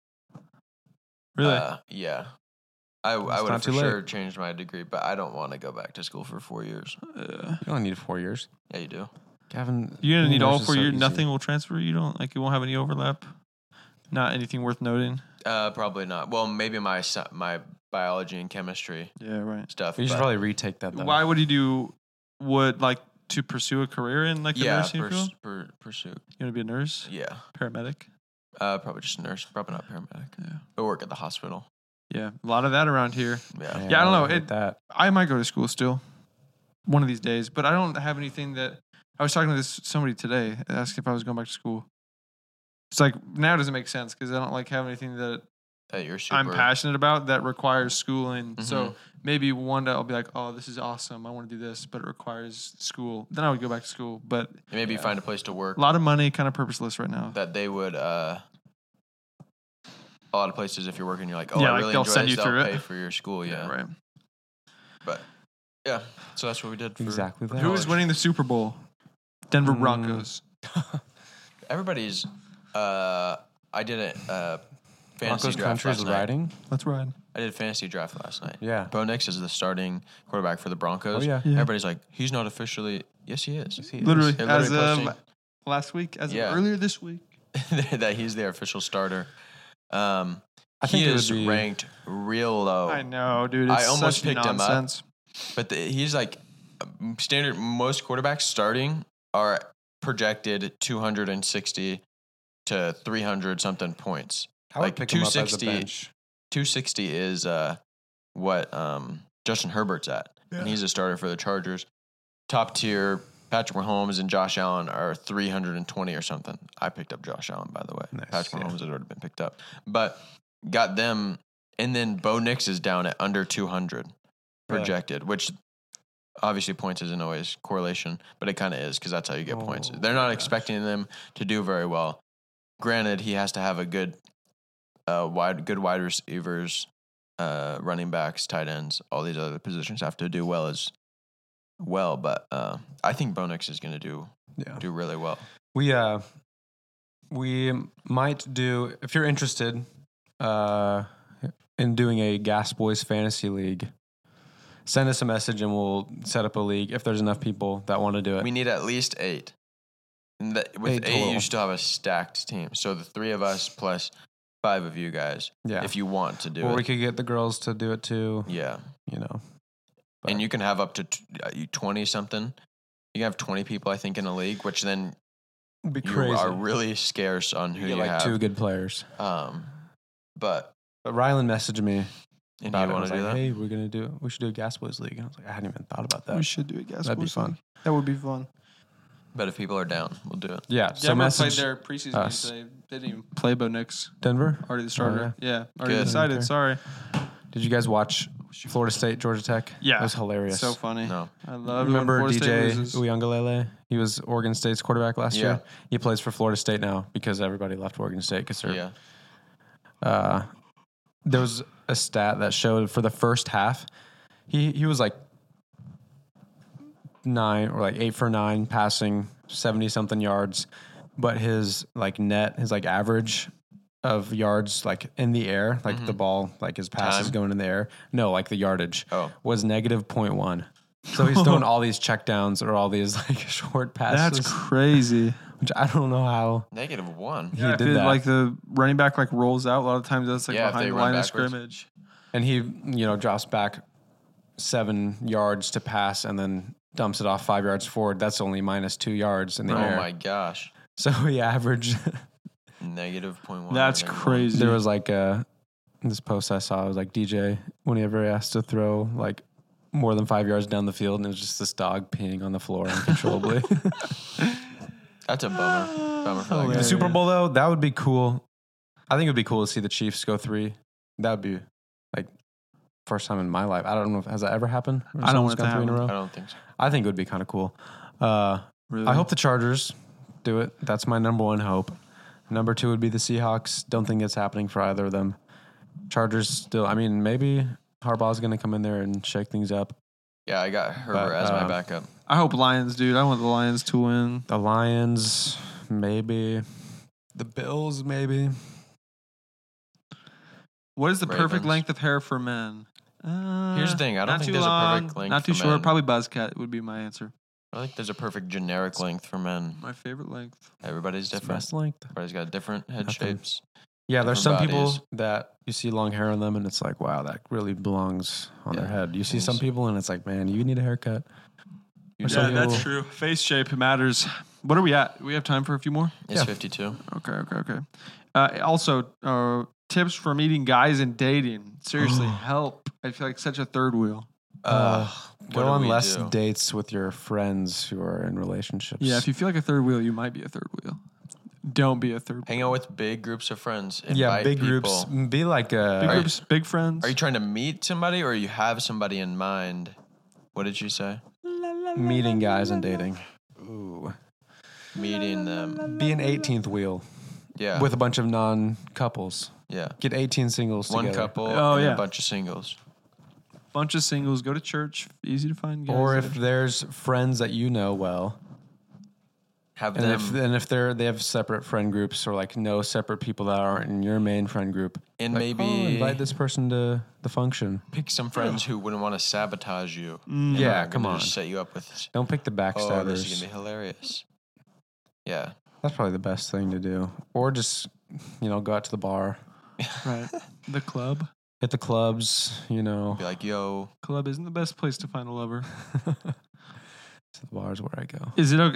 Really? Uh, yeah. I, I It's would have not for too late. sure changed my degree, but I don't want to go back to school for four years. Uh, you only need four years. Yeah, you do. Gavin, you're gonna being need a all nurse is four so years. easy. Nothing will transfer. You don't like. You won't have any overlap. Not anything worth noting. Uh, probably not. Well, maybe my sci- my biology and chemistry Yeah, right. stuff. You should but probably retake that though. Why would you do? Would like to pursue a career in like the yeah, nursing purs- field? per, pursuit. You want to be a nurse, Yeah, paramedic? uh, probably just a nurse. Probably not paramedic. Yeah. But work at the hospital. Yeah, a lot of that around here. Yeah. Yeah, I don't know. hate It- that. I might go to school still, one of these days, but I don't have anything that. I was talking to this somebody today, asked if I was going back to school. It's like now it doesn't make sense because I don't like have anything that That you're super. I'm passionate about that requires schooling. So Mhm. maybe one day I'll be like, oh, this is awesome. I want to do this, but it requires school. Then I would go back to school. But Maybe yeah. find a place to work a lot of money, kind of purposeless right now. that they would. Uh, a lot of places, if you're working, you're like, oh, Yeah, I like really they'll enjoy send this. you They'll through pay it. for your school. Yeah. right. But yeah, so that's what we did. For Exactly that. Who is winning the Super Bowl? Denver Mm. Broncos. Everybody's. Uh, I did a uh, fantasy Broncos draft country last is night. riding? Let's ride. I did a fantasy draft last night. Yeah. Bo Nix is the starting quarterback for the Broncos. Oh, yeah. Yeah. Everybody's like, he's not officially. Yes, he is. He Literally, is. They're as literally of last week, as Yeah. of earlier this week. that he's their official starter. Um, I think he it would is be- ranked real low. I know, dude. I It's almost such picked him up. nonsense. But the, he's like standard. Most quarterbacks starting are projected two hundred sixty to three hundred something points. I would like pick him up as a 260 bench. two sixty is uh, what um, Justin Herbert's at, Yeah. and he's a starter for the Chargers. Top tier, Patrick Mahomes and Josh Allen are three hundred twenty or something. I picked up Josh Allen, by the way. Nice, Patrick yeah. Mahomes had already been picked up, but got them. And then Bo Nix is down at under two hundred Really? projected, which obviously points isn't always correlation, but it kind of is because that's how you get points. Oh, They're not gosh. expecting them to do very well. Granted, he has to have a good, uh, wide, good wide receivers, uh, running backs, tight ends, all these other positions have to do well as well. But uh, I think Bo Nix is going to do Yeah. do really well. We uh We might do, if you're interested uh, in doing a Gas Boys Fantasy League, send us a message and we'll set up a league if there's enough people that want to do it. We need at least eight. And that, with Eight eight, total. you still have a stacked team. So the three of us plus five of you guys, yeah. if you want to do or it. we could get the girls to do it too, yeah. you know. And you can have up to twenty something. You can have twenty people, I think, in a league, which then It'd be you crazy. are really scarce on who you you, get like have. two good players. Um, but But Rylan messaged me and about you it. I want was to do like, that? hey, we're going to do it. We should do a Gas Boys League. And I was like, I hadn't even thought about that. We should do a gas. That'd be Boys fun. league. That would be fun. But if people are down, we'll do it. Yeah. So Denver message played their preseason us. games. They, they didn't even play Bo Nix. Denver. Already the starter. yeah. already Good. decided. Okay. Sorry. Did you guys watch Florida State, Georgia Tech? Yeah. It was hilarious. So funny. No. I love Remember when D Florida J State loses. Uiagalelei? He was Oregon State's quarterback last Yeah. year. He plays for Florida State now because everybody left Oregon State because they're Yeah. Uh, there was a stat that showed for the first half, he he was like nine or like eight for nine passing, seventy something yards, but his like net, his like average of yards like in the air, like Mhm. the ball, like his passes Time? going in the air. No, like the yardage Oh. was negative point one. So he's throwing all these checkdowns or all these like short passes, That's crazy. which I don't know how Negative one. he Yeah, if did it, that. like the running back like rolls out, a lot of times that's like Yeah, if behind they the run line backwards. of scrimmage. And he, you know, drops back seven yards to pass and then dumps it off five yards forward. That's only minus two yards in the Oh air. my gosh. So he averaged, Negative point one. That's negative crazy. there was like a, this post I saw, it was like D J, whenever he asked to throw like more than five yards down the field, and it was just this dog peeing on the floor uncontrollably. one. That's a bummer. Bummer for that The guy. Super Bowl, though, that would be cool. I think it would be cool to see the Chiefs go three. That would be like first time in my life. I don't know if has that ever happened. Where I don't someone's want it to gone three in a happen. row? I don't think so. I think it would be kind of cool. Uh, Really? I hope the Chargers do it. That's my number one hope. Number two would be the Seahawks. Don't think it's happening for either of them. Chargers still, I mean, maybe Harbaugh's going to come in there and shake things up. Yeah, I got Herbert But, as my um, backup. I hope Lions, dude. I want the Lions to win. The Lions, maybe. The Bills, maybe. What is the perfect Ravens. length of hair for men? Uh, Here's the thing, I don't not think too there's a long, perfect length Not too for short. men. Probably buzz cut would be my answer. I think there's a perfect generic length for men. My favorite length. Everybody's It's the different. best length. Everybody's got different head Nothing. shapes. Yeah, there's some Different people bodies. that you see long hair on them and it's like, wow, that really belongs on their Yeah. head. You see Yes. some people and it's like, man, you need a haircut. You Or Yeah, some that's people- true. Face shape matters. What are we at? We have time for a few more? It's Yeah. fifty-two. Okay, okay, okay. Uh, also, uh, tips for meeting guys and dating. Seriously, help. I feel like such a third wheel. Uh, what Go do on we less do? dates with your friends who are in relationships. Yeah, if you feel like a third wheel, you might be a third wheel. Don't be a third Hang wheel. out with big groups of friends. yeah, Invite big people. groups. Be like a Big Are you- groups, big friends. Are you trying to meet somebody or you have somebody in mind? What did you say? meeting guys and dating. Ooh. Meeting them. Be an eighteenth wheel Yeah. with a bunch of non-couples. yeah. Get eighteen singles One together. couple Oh, and yeah. a bunch of singles. Bunch of singles. Go to church. Easy to find guys. Or if there. there's friends that you know well, Have and them if and if they're they have separate friend groups or like no separate people that aren't in your main friend group, and like, maybe oh, invite this person to the function. pick some friends who wouldn't want to sabotage you. Mm. and Yeah, are come gonna on. just set you up with. Don't pick the Oh, this is backstabbers. gonna be hilarious. Yeah. That's probably the best thing to do. Or just you know go out to the bar, right, the club. hit the clubs. You know, Be like, yo, Club isn't the best place to find a lover. to the bars where I go. Is it okay?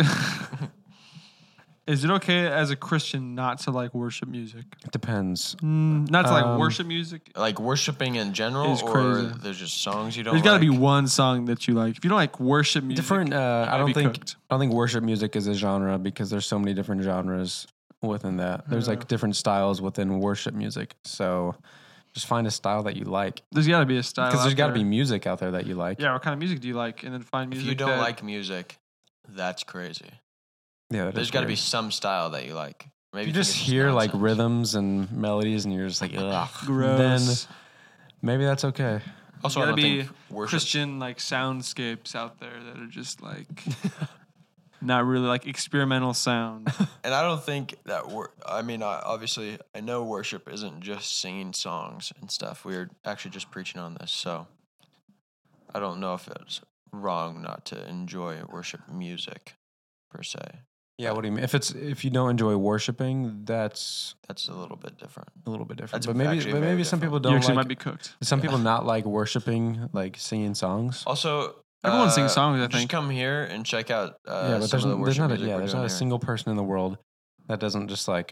Is it okay as a Christian not to like worship music? It depends. Mm, not to like Um, worship music. like worshiping in general, Is or crazy. there's just songs you don't. There's got to like? be one song that you like. If you don't like worship music, Different. Uh, I might don't be think. cooked. I don't think worship music is a genre because there's so many different genres within that. There's Yeah. like different styles within worship music. So just find a style that you like There's got to be a style. because there's got got to be music out there that you like. Yeah, what kind of music do you like? And then find If music. you don't that- like music, that's crazy. Yeah. that There's is got to be weird. some style that you like. Maybe If you think just it's hear like nonsense. rhythms and melodies and you're just like, ugh. gross. Then maybe that's okay. Also, I gotta don't be think worship. Christian like soundscapes out there that are just like not really like experimental sound. And I don't think that wor- I mean, I, obviously, I know worship isn't just singing songs and stuff. We're actually just preaching on this, so I don't know if it's wrong not to enjoy worship music per se. Yeah, what do you mean? If it's if you don't enjoy worshiping, that's That's a little bit different. a little bit different. That's but maybe actually but very maybe some different. people You don't actually like might be cooked. some people not like worshiping, like singing songs. Also, Everyone uh, sings songs, I Just think. come here and check out uh, yeah, but some there's, of the there's worship not a, music yeah, we're there's doing not a here. single person in the world that doesn't just like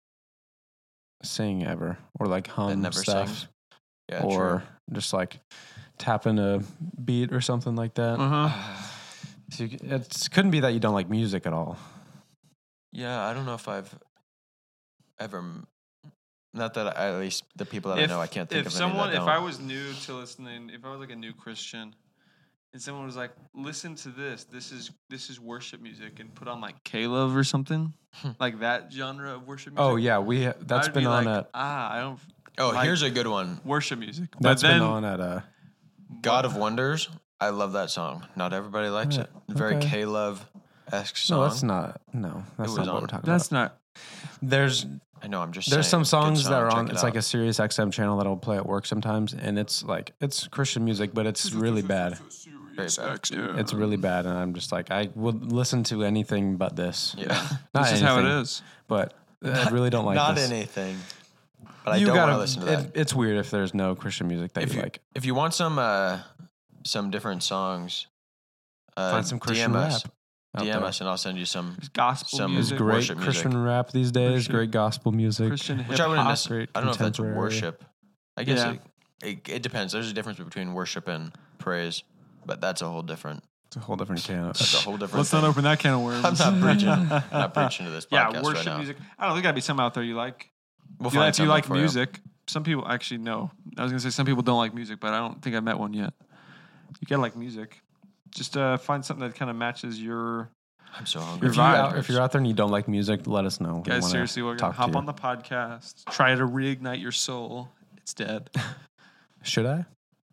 sing ever or like hum never stuff sings. Yeah, or true. just like tap in a beat or something like that. Uh-huh. So you, it couldn't be that you don't like music at all. Yeah, I don't know if I've ever. m- Not that I, at least the people that I know, I can't think if of someone, any that if don't. I was new to listening, if I was like a new Christian, and someone was like, "Listen to this. This is this is worship music," and put on like K-Love or something, like that genre of worship music. Oh yeah, we that's I'd been be on like, at ah, I don't oh, like here's a good one. worship music. that's but then, been on at uh God of Wonders. I love that song. Not everybody likes Yeah, it. Very okay. K-Love esque song. no, that's not no, that's was not on- what we're talking that's about. not. There's I know. I'm just. there's saying, some good songs song, that are check on. it It's like out. a Sirius X M channel that I'll play at work sometimes, and it's like it's Christian music, but it's really bad. Very bad. It's really bad, and I'm just like I would listen to anything but this. Yeah. Not This is how it anything, is. But I really don't like Not this. anything. But I You don't want gotta to listen to that. It, it's weird if there's no Christian music that if you you like. if you want some uh, some different songs, uh, Find some Christian D M rap. us. out D M there. us and I'll send you some. There's gospel Some There's music, great worship music. Christian rap these days. Christian- great gospel music. Christian hip Which I wouldn't hop. necessarily. great I don't know if that's contemporary. worship. I guess Yeah. it, it, it depends. There's a difference between worship and praise, but that's a whole different. It's a whole different can. Of, That's a whole different. Let's thing. not open that can of worms. I'm not preaching. I'm not preaching to this podcast Yeah, worship right now. music. I don't know. There gotta be some out there you like. We'll If you, find like- if you something like for music, some people actually no. I was gonna say some people don't like music, but I don't think I met one yet. You gotta like music. Just uh, find something that kind of matches your I'm so hungry. if, you vibe. out, if you're out there and you don't like music, let us know. We guys. wanna Seriously, we're gonna talk to hop you. on the podcast. Try to reignite your soul. It's dead. Should I?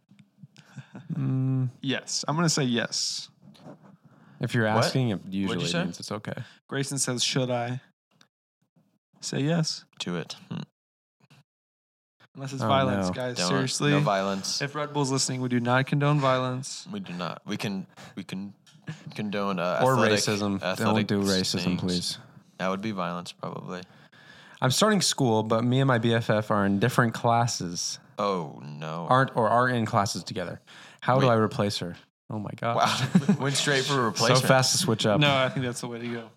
mm, Yes, I'm gonna say yes. if you're What? asking, it usually say? means it's okay. Grayson says, "Should I?" Say yes, to it. Hmm. unless it's Oh, violence, no. guys. Don't- Seriously, no violence. if Red Bull's listening, we do not condone violence. We do not. We can. We can condone uh, Or athletic- racism. Don't athletic do racism, things. please. That would be violence, probably. I'm starting school, but me and my B F F are in different classes. Oh no! Aren't or are in classes together. How do Wait. I replace her? Oh my god! Wow, went straight for a So replacement. fast to switch up. No, I think that's the way to go.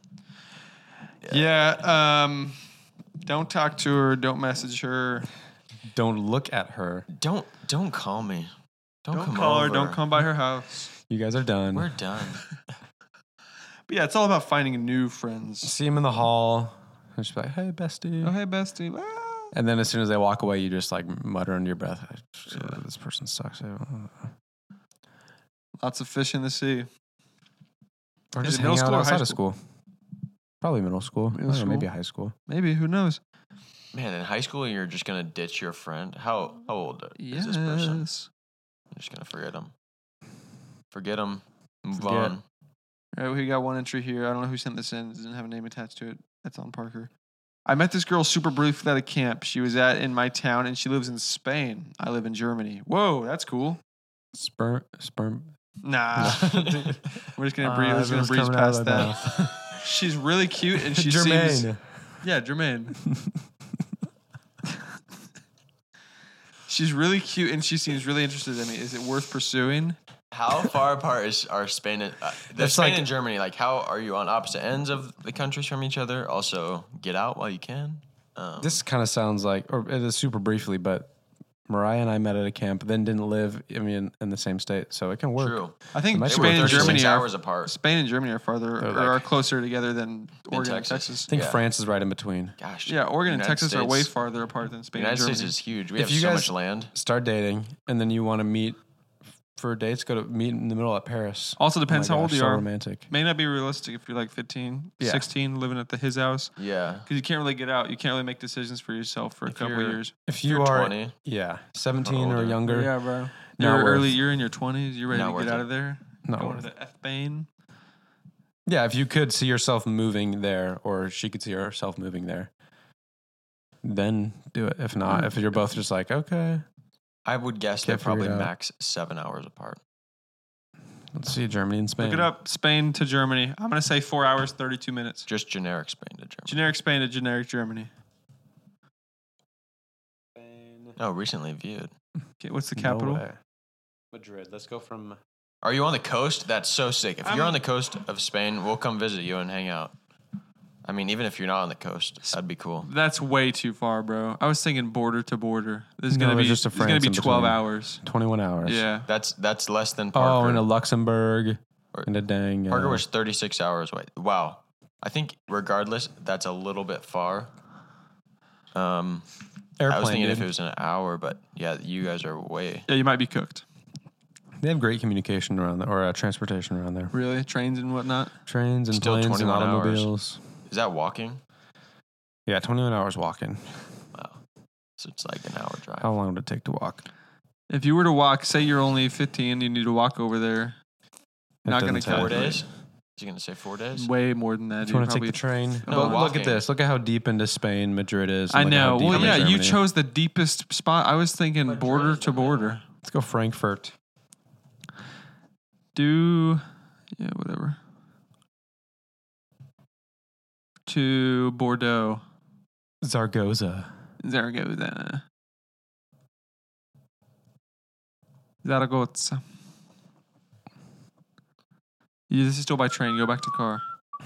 Yeah. um, don't talk to her. Don't message her. Don't look at her. Don't don't call me. Don't, Don't come call her. over. Don't come by her house. You guys are done. We're done. But yeah, it's all about finding new friends. See him in the hall. And she's like, "Hey, bestie." Oh, hey, bestie. Ah. And then as soon as they walk away, you just like mutter under your breath, "Oh, "This person sucks." Lots of fish in the sea. Or Is just it middle hang out school or high outside of school? school. Probably middle school. Middle I don't know, maybe school? high school. Maybe. Who knows? Man, in high school, you're just gonna ditch your friend. How how old is this person? Yes. You're just gonna forget him. Forget him. Move Forget. on. All right, we got one entry here. I don't know who sent this in. It doesn't have a name attached to it. That's on Parker. I met this girl super briefly at a camp she was at in my town, and she lives in Spain. I live in Germany. Whoa, that's cool. Sperm, sperm. Nah, we're just gonna Uh, breeze, we're just gonna everyone's breeze coming out past of that. their She's really cute, and she Jermaine. seems yeah, Jermaine. She's really cute, and she seems really interested in me. Is it worth pursuing? How far apart is are Spain and uh, the It's Spain like- and Germany? Like, how are you on opposite ends of the countries from each other? Also, get out while you can. Um, This kind of sounds like, or it is super briefly, but Mariah and I met at a camp, then didn't live, I mean, in the same state, so it can work. true. I think It might be Spain and worth Germany thirty-six are hours apart. Spain and Germany are farther They're or like- are closer together than Oregon and Texas. Texas. I think Yeah. France is right in between. Gosh. Yeah, Oregon and United Texas are way States- farther apart than Spain United and Germany. States is huge. We If have you so guys- much land. Start dating, and then you want to meet for dates, go to meet in the middle at Paris. Also depends Oh my how old gosh, you so are. romantic. May not be realistic if you're like fifteen, Yeah. sixteen, living at the his house. Yeah. Because you can't really get out. You can't really make decisions for yourself for a If couple you're- years. If If you you're are, twenty, yeah, seventeen or older. younger, Yeah, bro. Not You're worth- early. You're in your twenties. You're ready Not to worth get out it. of there. not Going worth to it. the F Bane. Yeah, if you could see yourself moving there, or she could see herself moving there, then do it. If not, if you're both just like, okay, I would guess they're Can't figure probably it out. max seven hours apart. let's see Germany and Spain. Look it up. Spain to Germany. I'm gonna say four hours thirty-two minutes. Just generic Spain to Germany. Generic Spain to generic Germany. No, recently viewed. Okay, what's the No capital? way. Madrid. Let's go from. Are you on the coast? That's so sick. If I'm- you're on the coast of Spain, we'll come visit you and hang out. I mean, even if you're not on the coast, that'd be cool. That's way too far, bro. I was thinking border to border. This is No, gonna there's be just a this is gonna France be in twelve between. hours. twenty-one hours. Yeah. That's that's less than Parker. Oh, into Luxembourg. Or- Into dang. Parker uh, was thirty-six hours away. Wow. I think regardless, that's a little bit far. Um, airplane. I was thinking if dude. it was an hour, but yeah, you guys are way. Yeah, you might be cooked. They have great communication around there, or uh, transportation around there. Really? Trains and whatnot? Trains and Still planes and twenty-one hours. automobiles. Is that walking? Yeah, twenty-one hours walking. Wow. So it's like an hour drive. How long would it take to walk? If you were to walk, say you're only fifteen, you need to walk over there. It Not gonna doesn't say. Four calculate. days? Is he going to say four days? Way more than that. Do you want to probably- take the train? No, But look walking. at this. Look at how deep into Spain Madrid is. I and look at how know. deep Well, into yeah, you Germany. chose the deepest spot. I was thinking Madrid border is to in the middle. border. Let's go Frankfurt. Do yeah, whatever. To Bordeaux. Zaragoza. Zaragoza. Zaragoza. Yeah, this is still by train. Go back to car.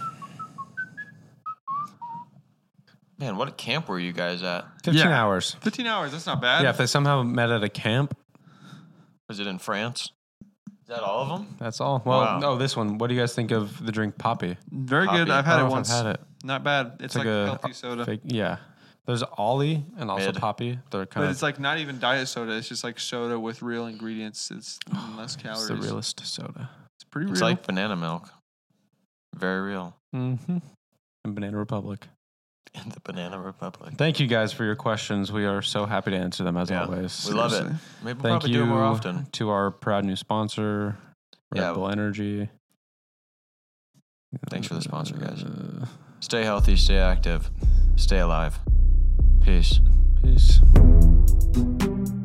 Man, what camp were you guys at? Fifteen Yeah. hours. Fifteen hours. That's not bad. Yeah, if they somehow met at a camp, Was it in France? Is that all of them? that's all. Well, Wow. no, this one. What do you guys think of the drink Poppy? Very Poppy. good. I've I had don't it know if once. I've had it. Not bad. It's, It's like, like a a healthy soda. Fake, yeah. There's Ollie and also Mid. Poppy. They're But kind it's of like not even diet soda. It's just like soda with real ingredients. It's less it's calories. the realest soda. It's pretty It's real. like banana milk. Very real. Mm-hmm. And Banana Republic. In the Banana Republic. Thank you guys for your questions. We are so happy to answer them as Yeah. always. We love it. Seriously. Maybe we'll Thank probably you do it more often. to our proud new sponsor, Red Yeah. Bull Energy. Thanks for the sponsor, guys. Uh, Stay healthy, stay active, stay alive. Peace. peace.